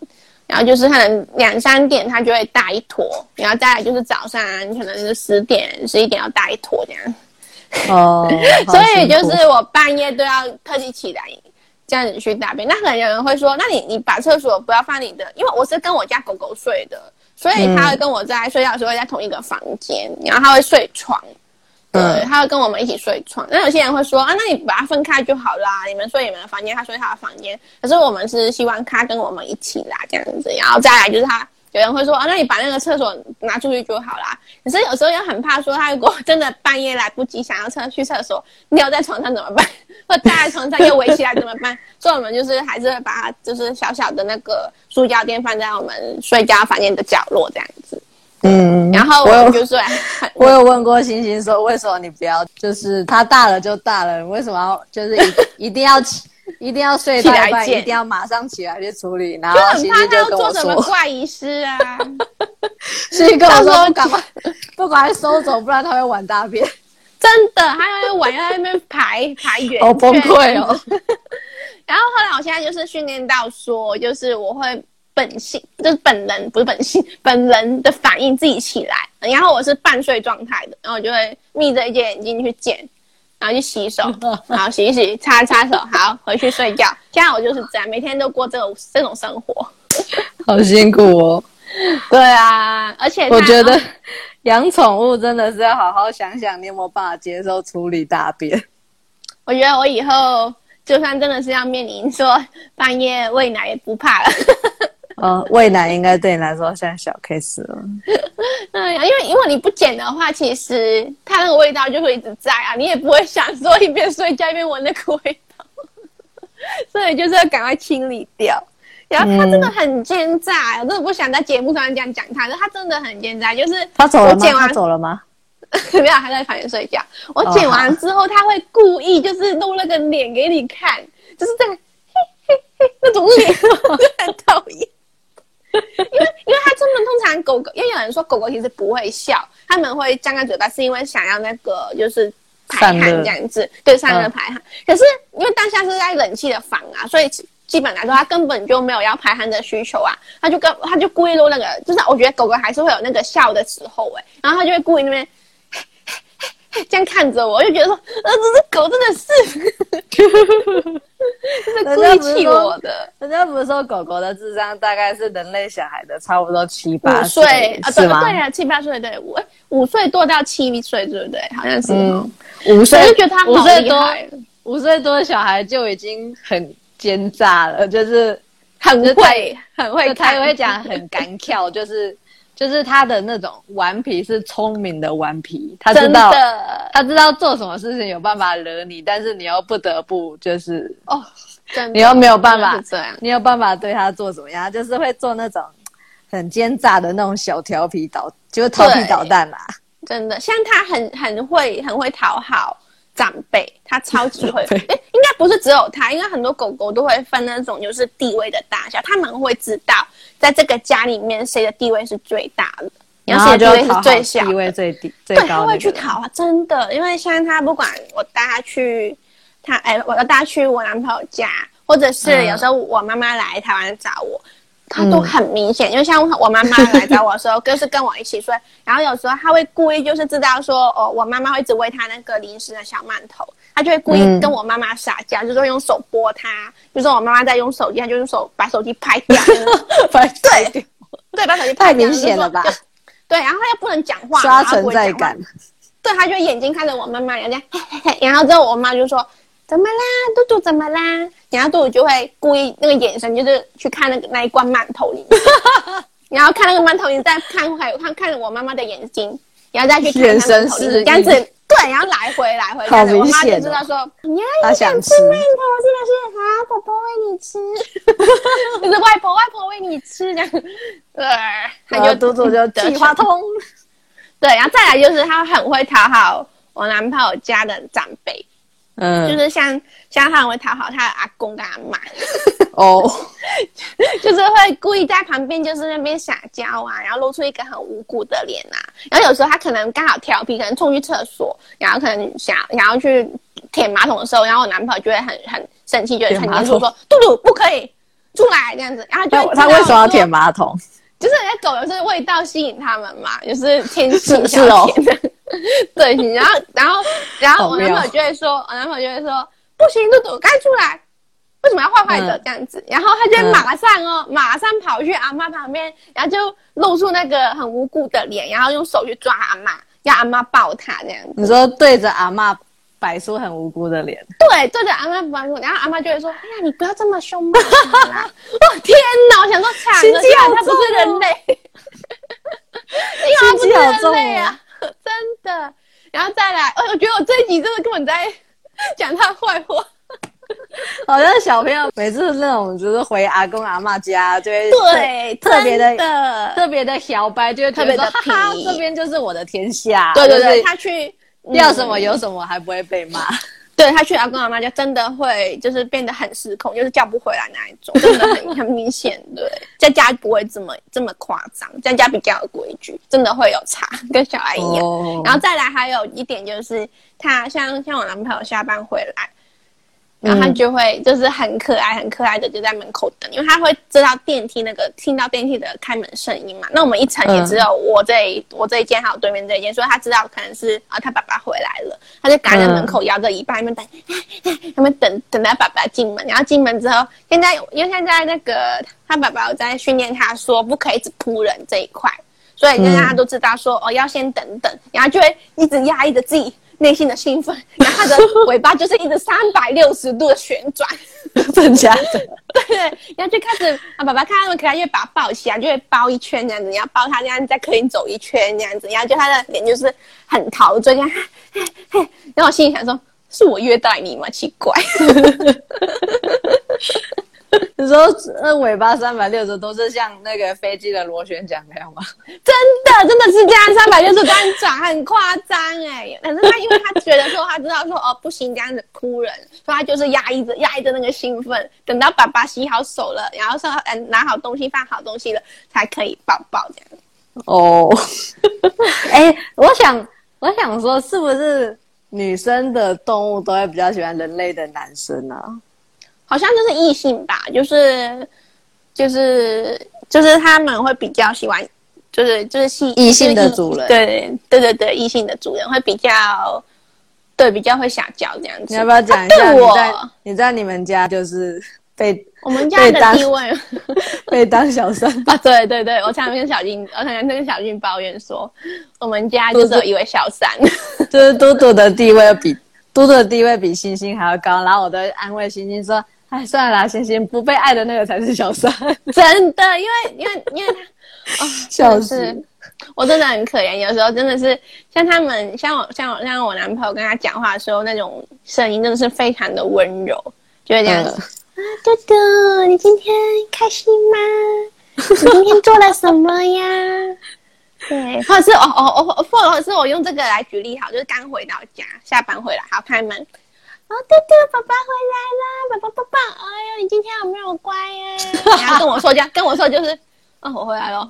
然后就是可能两三点他就会大一坨，然后再来就是早上可能是十点十一点要大一坨这样。 哦， 所以就是我半夜都要特地起来这样子去大便。那可能有人会说，那你你把厕所不要放你的，因为我是跟我家狗狗睡的，所以他会跟我在睡觉的时候会在同一个房间，然后他会睡床。对，他会跟我们一起睡床。那有些人会说啊，那你把它分开就好啦，你们睡你们的房间，他睡他的房间。可是我们是希望他跟我们一起啦，这样子。然后再来就是他，有人会说啊，那你把那个厕所拿出去就好啦。可是有时候又很怕说，他如果真的半夜来不及想要厕去厕所，尿在床上怎么办？或搭在床上又围起来怎么办？所以我们就是还是会把它就是小小的那个塑胶垫放在我们睡觉房间的角落这样子。 嗯， 然后我就是我有问过星星说，为什么你不要就是他大了就大了，为什么要就是一一定要起一定要睡到一半，一定要马上起来去处理？然后星星就跟我说，就很怕他要做什么怪仪式啊。 星星跟我说，赶快不赶快收走，不然他会玩大便。 真的，他要玩要在那边排排圆圈， 好崩溃哦。 然后后来我现在就是训练到说，就是我会。本性就是本人，不是本性，本人的反应自己起来，然后我是半睡状态的，然后我就会眯着一只眼睛去捡，然后去洗手，然后洗一洗，擦擦手，好回去睡觉。现在我就是这样，每天都过这种这种生活， 好辛苦哦。 对啊，而且我觉得养宠物真的是要好好想想，你有没有办法接受处理大便。 我觉得我以后就算真的是要面临说半夜喂奶也不怕了。 呃，喂奶应该对你来说像小 case 了。 嗯，因为因为你不剪的话，其实它那个味道就会一直在啊，你也不会想说一边睡觉一边闻那个味道，所以就是要赶快清理掉。然后它真的很奸诈、欸，我真的不想在节目上这样讲它，它真的很奸诈，就是它走了吗？ 我剪完它走了吗？ 没有，还在房间睡觉。我剪完之后，他会故意就是露那个脸给你看，就是这样嘿嘿嘿那种脸，很讨厌。因为因为他真的通常狗狗，因为有人说狗狗其实不会笑，他们会张开嘴巴是因为想要那个就是排汗这样子，对，散热排汗。嗯、可是因为当下是在冷气的房啊，所以基本来说他根本就没有要排汗的需求啊，他就跟他就故意露那个，就是我觉得狗狗还是会有那个笑的时候哎、欸，然后他就会故意那边。这样看着我，我就觉得说，呃，这只狗真的是，是故意气我的。 人家不是说狗狗的智商大概是人类小孩的差不多七八岁啊？对对啊，七八岁对，五五岁多到七岁，对不对？好像是。 嗯，五岁我就觉得他好厉害。 五岁多的小孩就已经很奸诈了，就是很会，很会， 他也会讲很敢跳，就是。就是他的那种顽皮是聪明的顽皮，他知道他知道做什么事情有办法惹你，但是你又不得不就是哦，真的你又没有办法这样， 你有办法对他做怎么样，就是会做那种很奸诈的那种小调皮捣，就是调皮捣蛋啦。 真的，像他很很会很会讨好长辈，他超级会。哎，应该不是只有他，应该很多狗狗都会分那种就是地位的大小，他们会知道。在这个家里面，谁的地位是最大的，然后谁的地位是最小的， 地位最低、最对， 高的。 他会去讨啊，真的，因为像他不管我带他去，他哎，我要带他去我男朋友家，或者是有时候我妈妈来台湾找我，他都很明显。因为像我妈妈来找我的时候，就是跟我一起睡，然后有时候他会故意就是知道说，哦，我妈妈会一直喂他那个零食的小馒头。他就会故意跟我妈妈撒娇，嗯、就是用手拨他，就是我妈妈在用手机，他就用手把手机拍掉， 拍掉， 对，把手机拍掉， 太明显了吧？ 对，然后他又不能讲话， 刷存在感。 对，他就眼睛看着我妈妈，然后这样，嘿嘿嘿，然后之后我妈就说：“怎么啦，嘟嘟怎么啦？”然后嘟嘟就会故意那个眼神就是去看那个那一罐馒头里面，然后看那个馒头，你再看还有看看着我妈妈的眼睛，然后再去看眼神示意， 这样子。对，然后来回来回， 好明显、哦。 我妈就知道说，你要想吃馒头，真的是好，婆婆喂你吃，就是外婆外婆喂你吃这样。对，他就嘟嘟就计划通。 对，然后再来就是他很会讨好我男朋友家的长辈，嗯，就是像像他很会讨好他的阿公跟阿嬷。 哦， 就是会故意在旁边，就是那边撒娇啊，然后露出一个很无辜的脸啊。然后有时候他可能刚好调皮，可能冲去厕所，然后可能想想要去舔马桶的时候，然后我男朋友就会很很生气，就会很严肃说：“嘟嘟不可以。” 出来这样子，然后就他为什么要舔马桶？ 就是人家狗有时候味道吸引他们嘛，就是天性是哦， 对，然后然后然后我男朋友就会说，我男朋友就会说，不行，嘟嘟赶紧出来，为什么要坏坏的、嗯、这样子？然后他就马上哦、嗯，马上跑去阿嬷旁边，然后就露出那个很无辜的脸，然后用手去抓阿嬷，让阿嬷抱他这样子。 你说对着阿嬷摆出很无辜的脸， 对，对着阿嬷摆出，然后阿嬷就会说：“哎呀，你不要这么凶嘛！”哦天哪，我想说惨了，心机好重、哦，他不是人类， 心机好重啊，真的。然后再来，我觉得我这一集真的根本在讲他坏话。 好像小朋友每次那种就是回阿公阿嬷家就会对特别的的特别的小白，就会特别的哈哈，这边就是我的天下。 对对对， 就是、 他去、 嗯、要什么有什么，还不会被骂。 对，他去阿公阿嬷家真的会就是变得很失控，就是叫不回来那一种，真的很很明显。对，在家不会这么这么夸张，在家比较有规矩，真的会有差，跟小孩一样。哦、然后再来还有一点就是，他像像我男朋友下班回来。然后他就会就是很可爱很可爱的就在门口等，因为他会知道电梯那个听到电梯的开门声音嘛。那我们一层也只有我这一、嗯、我这一间还有对面这一间，所以他知道可能是啊他爸爸回来了，他就赶在门口摇着尾巴，那边等，那边等等他爸爸进门。然后进门之后，现在因为现在那个他爸爸有在训练他说不可以只扑人这一块，所以大家都知道说、嗯、哦要先等等，然后就会一直压抑着自己内心的兴奋，然后他的尾巴就是一直三百六十度的旋转， 真假的？ 对对，然后就开始啊，爸爸看他们可爱，就会把他抱起来，就会包一圈这样子，你要抱他这样在客厅走一圈这样子，然后就他的脸就是很陶醉，这样，嘿嘿，然后我心里想说，是我虐待你吗？奇怪。 你说那尾巴三百六十都是像那个飞机的螺旋桨那样吗？ 真的，真的是这样，三百六十度转，很夸张哎。可是他因为他觉得说，他知道说哦不行这样子扑人，所以他就是压抑着压抑着那个兴奋，等到爸爸洗好手了，然后说嗯拿好东西放好东西了，才可以抱抱这样。 哦，哎、欸，我想我想说，是不是女生的动物都会比较喜欢人类的男生啊？ 好像就是异性吧，就是就是就是他们会比较喜欢，就是就是系异性的主人， 对对对对，异性的主人会比较对比较会撒娇这样子。 你要不要讲一下、啊、你在你在你们家就是被我们家的地位被当小三啊？对对对，我常常跟小金，我常常跟小金抱怨说，我们家就是有一位小三， 就是嘟嘟的地位比嘟嘟的地位比星星还要高，然后我都安慰星星说。哎，算了啦，星星不被爱的那个才是小三， 真的，因为因为因为他，哦， 笑死， 我真的很可怜，有时候真的是像他们，像我像我像我男朋友跟他讲话的时候，那种声音真的是非常的温柔，就会这样子、嗯、啊，哥哥，你今天开心吗？你今天做了什么呀？对，或者是哦哦哦，或者是我用这个来举例好，就是刚回到家，下班回来，好开门。哦，对对，爸爸回来啦！爸爸爸爸，哎呦，你今天有没有乖耶？然后跟我说这样，跟我说就是，哦，我回来了。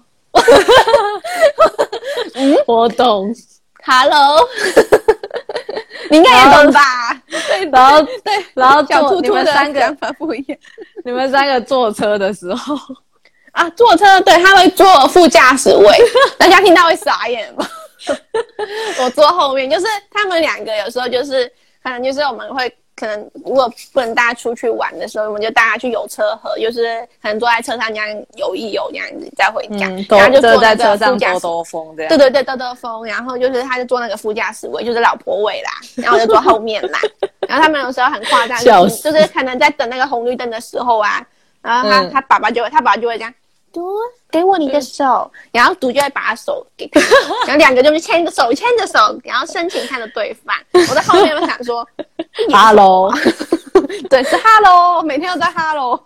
嗯，我懂。 Hello， 你应该也懂吧？ 对，然后对， 然后小兔兔你们三个想法不一样。 你们三个坐车的时候啊，坐车对，他会坐副驾驶位，大家听到会傻眼吧？我坐后面，就是他们两个有时候就是。可能就是我们会可能如果不能大家出去玩的时候，我们就大家去游车河，就是可能坐在车上这样游一游这样子再回家， 嗯、 然后就坐在车上兜兜风这样。 对对对，兜兜风，然后就是他就坐那个副驾驶位，就是老婆位啦，然后我就坐后面啦。然后他们有时候很夸张，就是就是可能在等那个红绿灯的时候啊，然后他、嗯、他爸爸就会他爸爸就会这样。嘟，给我你的手，然后嘟就会把他手给他，然后两个就是牵着手，牵着手，然后深情看着对方。我在后面我想说 ，Hello， 对，是 Hello， 每天都在 Hello，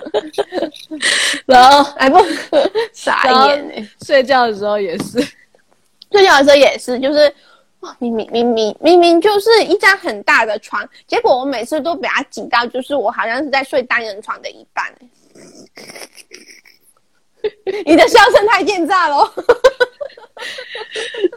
然后哎不，傻眼哎、欸， 睡觉的时候也是， 睡觉的时候也是，就是明明明明明明就是一张很大的床，结果我每次都被他挤到，就是我好像是在睡单人床的一半、欸。你的笑声太奸诈了，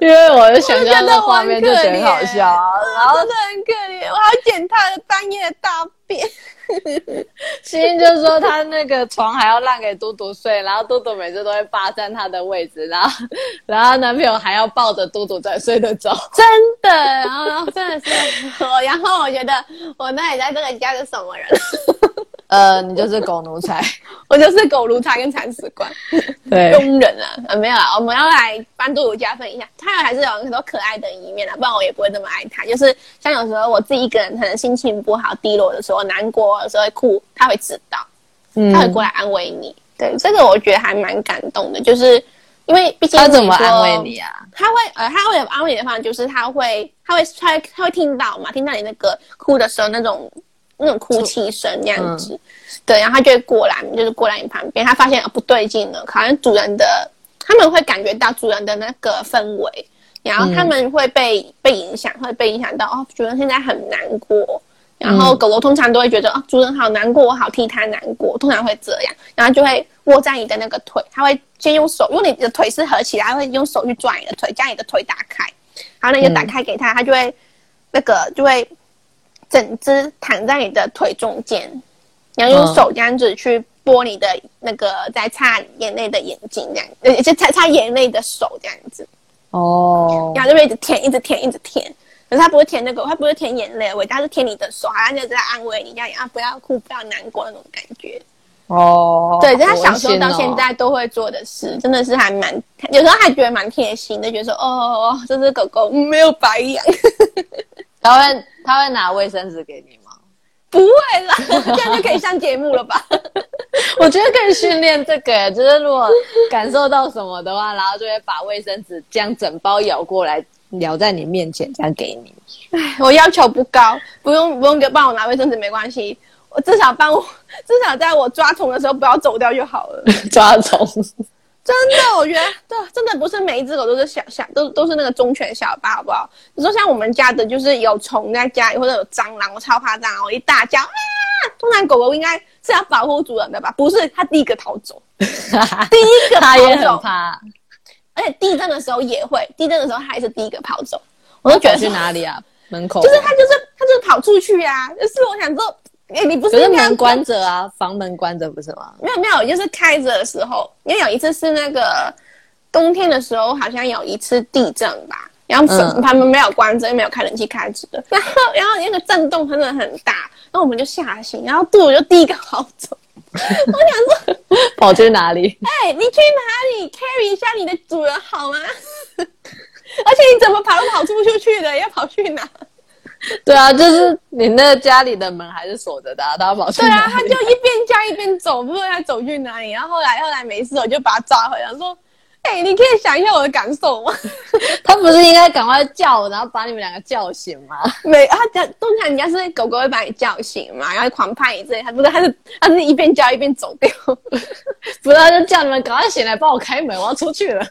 因为我就想象那画面就觉得很好笑啊， 然后真的很可怜，我还要捡他的半夜的大便。 欣欣就说他那个床还要让给嘟嘟睡，然后嘟嘟每次都会霸占他的位置，然后然后男朋友还要抱着嘟嘟才睡得着， 真的，然后然后真的是我，然后我觉得我那里在这个家是什么人？ 呃，你就是狗奴才， 我就是狗奴才跟铲屎官， 对， 工人啊，啊没有啦，我们要来帮嘟嘟加分一下，他还是有很多可爱的一面啦，不然我也不会这么爱他。就是像有时候我自己一个人可能心情不好、低落的时候、难过的时候会哭，他会知道，他会过来安慰你。嗯、对，这个我觉得还蛮感动的，就是因为毕竟他怎么安慰你啊？ 他会呃，他会有安慰你的方法，就是他会他会他会他会听到嘛，听到你那个哭的时候那种。那种哭泣声那样子、嗯，对，然后他就会过来，就是过来你旁边，他发现、哦、不对劲了，好像主人的，他们会感觉到主人的那个氛围，然后他们会被、嗯、被影响，会被影响到哦，主人现在很难过，然后狗狗通常都会觉得、嗯、哦，主人好难过，我好替他难过，通常会这样，然后就会窝在你的那个腿，他会先用手，如果你的腿是合起来，他会用手去抓你的腿，将你的腿打开，然后你就打开给他，他就会那个就会。整只躺在你的腿中间，然后用手这样子去拨你的那个在擦眼泪的眼睛，这样，而且擦擦眼泪的手这样子。 哦， 然后就会一直舔，一直舔，一直舔。可是他不会舔那个，他不会舔眼泪的味道，他是舔你的手，好像就是在安慰你，这样啊，不要哭，不要难过那种感觉。 哦， 对，他小时候到现在都会做的事，真的是还蛮，有时候还觉得蛮贴心的，觉得说哦，这只狗狗没有白养。 他会他会拿卫生纸给你吗？ 不会啦，这样就可以上节目了吧？ 我觉得可以训练这个，就是如果感受到什么的话，然后就会把卫生纸这样整包咬过来，咬在你面前，这样给你。 唉，我要求不高，不用不用给帮我拿卫生纸没关系，我至少帮我至少在我抓虫的时候不要走掉就好了。 抓虫。 真的，我觉得对，真的不是每一只狗都是小小，都都是那个忠犬小八，好不好？你说像我们家的，就是有虫在家里，或者有蟑螂，我超怕蟑螂，我一大叫啊！通常狗狗应该是要保护主人的吧？不是，它第一个逃走，第一个跑走， 它也很怕， 而且地震的时候也会，地震的时候它还是第一个跑走。我都觉得去哪里啊？门口？ 就是它，就是它，就是跑出去啊！就是我想说。哎、欸，你不是可是门关着啊，房门关着不是吗？ 没有没有，就是开着的时候，因为有一次是那个冬天的时候，好像有一次地震吧，然后他们没有关着，又没有开冷气开着的，然后然后那个震动真的很大，然后我们就吓醒，然后杜鲁就第一个跑走。我想说， 跑去哪里？ 哎、欸，你去哪里 ？carry 一下你的主人好吗？而且你怎么跑都跑出去的，要跑去哪？ 对啊，就是你那个家里的门还是锁着的、啊，他跑去哪里？ 对啊，他就一边叫一边走，不知道他走去哪里。然后后来后来没事，我就把他抓回来，说：“哎、欸，你可以想一下我的感受吗？” 他不是应该赶快叫，然后把你们两个叫醒吗？ 没，他通常人家是狗狗会把你叫醒嘛，然后狂拍你这里，他不是，他是他是一边叫一边走掉， 不是，他就叫你们赶快醒来，帮我开门，我要出去了。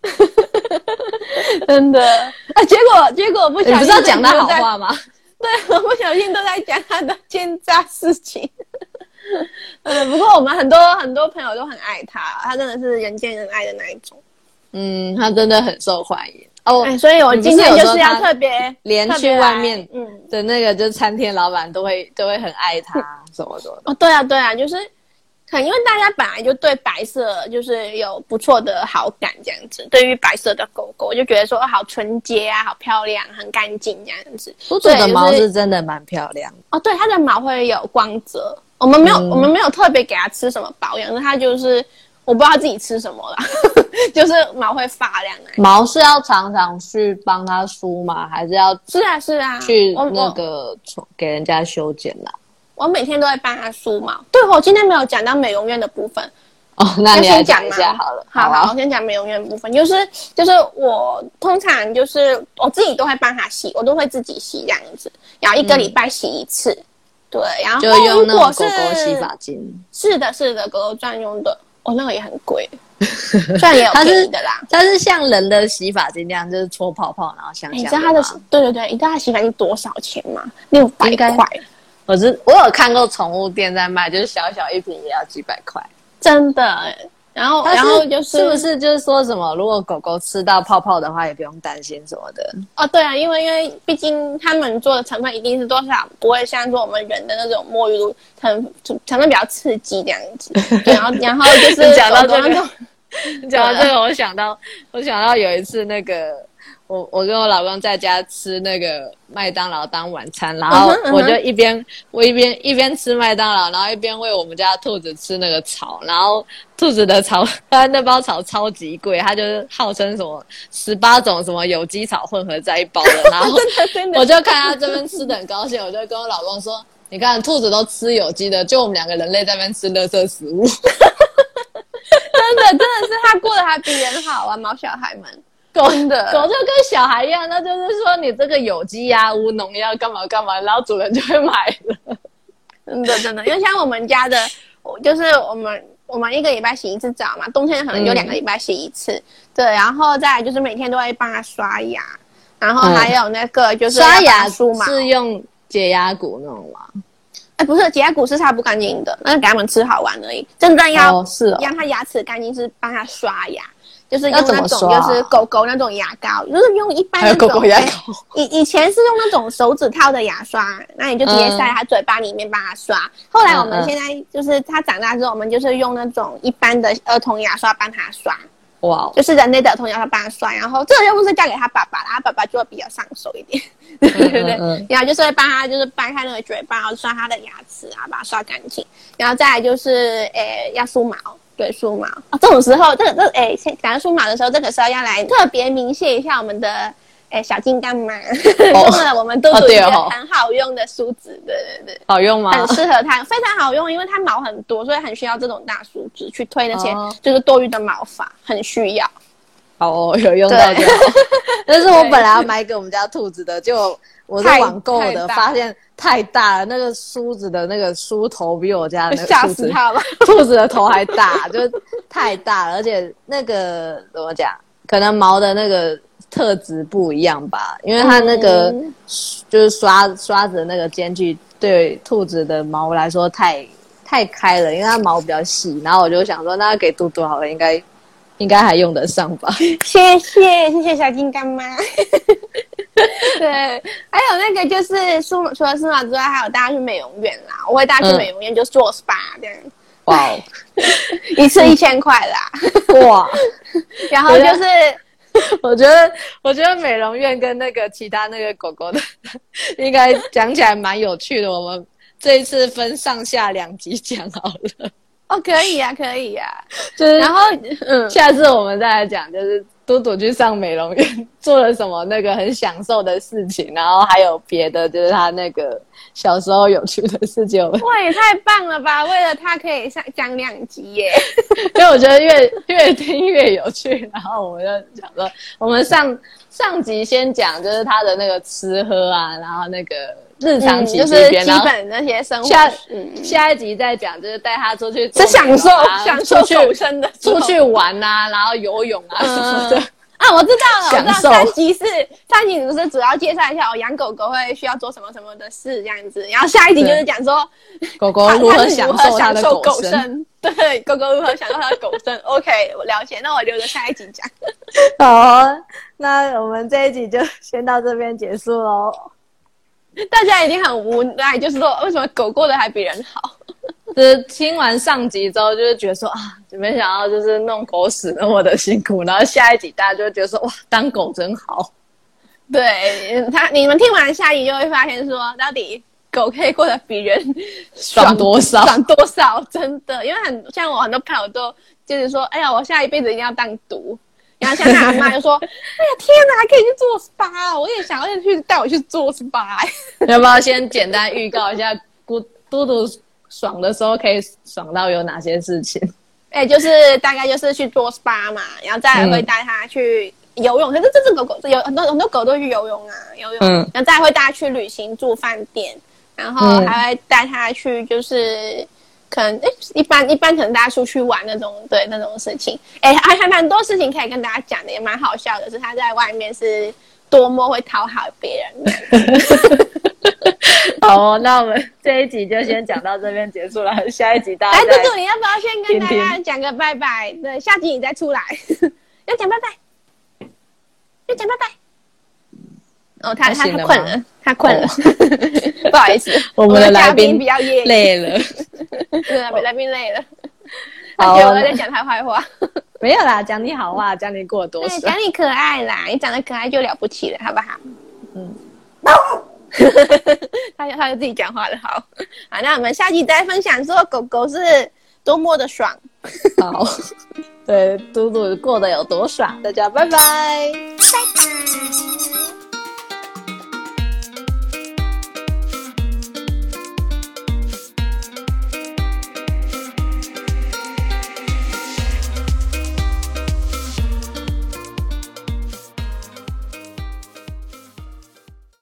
真的啊！结果结果不小心， 你不是要讲他好话吗？ 对，我不小心都在讲他的奸诈事情。嗯，不过我们很多很多朋友都很爱他，他真的是人见人爱的那一种。 嗯，他真的很受欢迎哦、 哎，所以我今天就是要特别连去外面的那个就是餐厅老板都会都会很爱他什么什么的。 哦，对啊对啊，就是可能因为大家本来就对白色就是有不错的好感，这样子。对于白色的狗狗，我就觉得说、哦、好纯洁啊，好漂亮，很干净这样子。 嘟嘟的毛是真的蛮漂亮的哦，对，它的毛会有光泽。我们没有、嗯，我们没有特别给它吃什么保养，它就是我不知道它自己吃什么啦，就是毛会发亮。 毛是要常常去帮它梳吗？还是要是啊是啊去那个给人家修剪啦？ 我每天都会帮它梳毛。对，我今天没有讲到美容院的部分。 哦，那你来讲一下好了。 好好，我先讲美容院的部分，就是就是我通常就是我自己都会帮它洗，我都会自己洗这样子，然后一个礼拜洗一次。嗯对，然后就用那种狗狗洗发精。 是的，是的，狗狗专用的，哦，那个也很贵，虽然也有便宜的啦。 它是像人的洗发精那样，就是搓泡泡，然后香香的。 你知道它的对对对，你知道它洗发精多少钱吗？六百块。 我是我有看过宠物店在卖，就是小小一瓶也要几百块。 真的， 然后但是然后就是是不是就是说什么，如果狗狗吃到泡泡的话，也不用担心什么的？ 哦，对啊，因为因为毕竟他们做的成分一定是多少不会像说我们人的那种沐浴露成成分比较刺激这样子。对，然后然后就是讲到这个狗狗那种， 讲到这个，我想到我想到有一次那个。我我跟我老公在家吃那个麦当劳当晚餐，然后我就一边、嗯、我一边一边吃麦当劳，然后一边喂我们家兔子吃那个草，然后兔子的草，它那包草超级贵，它就是号称什么十八种什么有机草混合在一包的，然后我就看它这边吃的很高兴，我就跟我老公说，你看兔子都吃有机的，就我们两个人类在那边吃垃圾食物。 真的真的是他过得还比人好啊，毛小孩们。 狗的狗就跟小孩一样，那就是说你这个有机啊、无农药干嘛干嘛，然后主人就会买了。 真的真的，因为像我们家的，就是我们我们一个礼拜洗一次澡嘛，冬天可能就两个礼拜洗一次，嗯、对，然后再来就是每天都会帮它刷牙，然后还有那个就是刷牙梳毛， 是用洁牙骨那种吗？ 哎，不是，洁牙骨是擦不干净的，那是给他们吃好玩而已。真正要、 哦是哦、 让它牙齿干净是帮它刷牙。就是用那种就是狗狗那种牙膏，就是用一般那种还有狗狗牙膏。 以以前是用那种手指套的牙刷，那你就直接塞它嘴巴里面帮它刷。嗯、后来我们现在就是它长大之后，我们就是用那种一般的儿童牙刷帮它刷。 哇！ 就是人类的儿童牙刷帮它刷，然后这个任务是交给他爸爸，他爸爸就会比较上手一点。对对对，嗯嗯然后就是会帮他就是掰开那个嘴巴，然后刷他的牙齿啊，把它刷干净。然后再来就是诶要梳毛。对，梳毛啊、哦，这种时候，这个这哎，讲到梳毛的时候，这个时候要来特别鸣谢一下我们的哎小金刚妈，用了我们嘟嘟一个很好用的梳子，对对对， 好用吗？ 很适合它，非常好用，因为它毛很多，所以很需要这种大梳子去推那些、 哦、 就是多余的毛发，很需要。 好哦，有用到就好。但是我本来要买给我们家兔子的，就我是网购的，发现太大了，那个梳子的那个梳头比我家的那个吓死它了， 兔子的头还大，就太大了，而且那个怎么讲，可能毛的那个特质不一样吧，因为它那个、嗯、就是刷刷子的那个间距对兔子的毛来说太太开了，因为它毛比较细，然后我就想说，那给嘟嘟好了，应该。应该还用得上吧？ 谢谢谢谢小金刚妈。对，还有那个就是梳，除了梳毛之外，还有大家去美容院啦。我会带去美容院就做 S P A 这样。 哇、嗯， 一次一千块啦！ 哇， 然后就是我觉得，我觉得美容院跟那个其他那个狗狗的，应该讲起来蛮有趣的。我们这一次分上下两集讲好了。 哦，可以呀、啊，可以呀、啊， 就是， 然后，嗯， 下次我们再来讲，就是嘟嘟去上美容院做了什么那个很享受的事情，然后还有别的，就是他那个小时候有趣的事情。 哇，也太棒了吧！为了他可以上讲两集耶， 因为我觉得越越听越有趣，然后我们就想说，我们上上集先讲就是他的那个吃喝啊，然后那个。日常起居、 嗯、就是基本那些生活。 下、 嗯、 下一集再讲，就是带他出去、 啊，是享受享受狗生的出去玩啊，然后游泳啊、嗯、什么的。 啊，我知道了，我知道三集是三集只是主要介绍一下我养狗狗会需要做什么什么的事这样子，然后下一集就是讲说狗狗如何享受它的狗生。 狗生对，狗狗如何享受它的狗生。OK， 我了解，那我留着下一集讲。 好，那我们这一集就先到这边结束喽。 大家一定很无奈，就是说为什么狗过得还比人好？ 就是听完上集之后，就是觉得说啊，没想到就是弄狗屎那么的辛苦，然后下一集大家就会觉得说哇，当狗真好。 对他，你们听完下一集就会发现说，到底狗可以过得比人爽, 爽多少？ 爽多少？真的，因为很像我很多朋友都就是说，哎呀，我下一辈子一定要当毒。然后像他阿妈就说：“哎呀，天哪，还可以去做 S P A， 我也想要去带我去做 S P A。” 要不要先简单预告一下，嘟嘟爽的时候可以爽到有哪些事情？ 哎、欸，就是大概就是去做 S P A 嘛，然后再来会带他去游泳。可是这只狗狗有很多很多狗都去游泳啊，游泳。嗯、然后再来会带他去旅行住饭店，然后还会带他去就是。可能诶，一般一般可能大家出去玩那种，对那种事情，哎，还还蛮多事情可以跟大家讲的，也蛮好笑的。是他在外面是多么会讨好别人。 好、哦，那我们这一集就先讲到这边结束了，下一集大家来， 再嘟嘟，你要不要先跟大听家讲个拜拜？对，下集你再出来，要讲拜拜，要讲拜拜。哦，他他他醒了吗他困了，他困了，不好意思， 我们的的嘉来宾比较业累了， 对，来宾累了， 好他觉得我在讲他坏话。 没有啦，讲你好话，讲你过得多对， 爽讲。你可爱啦，你长得可爱就了不起了，好不好？ 嗯， 他他就自己讲话了，好，好，那我们下集再分享说狗狗是多么的爽。 好，对，嘟嘟过得有多爽，大家拜拜。 拜拜。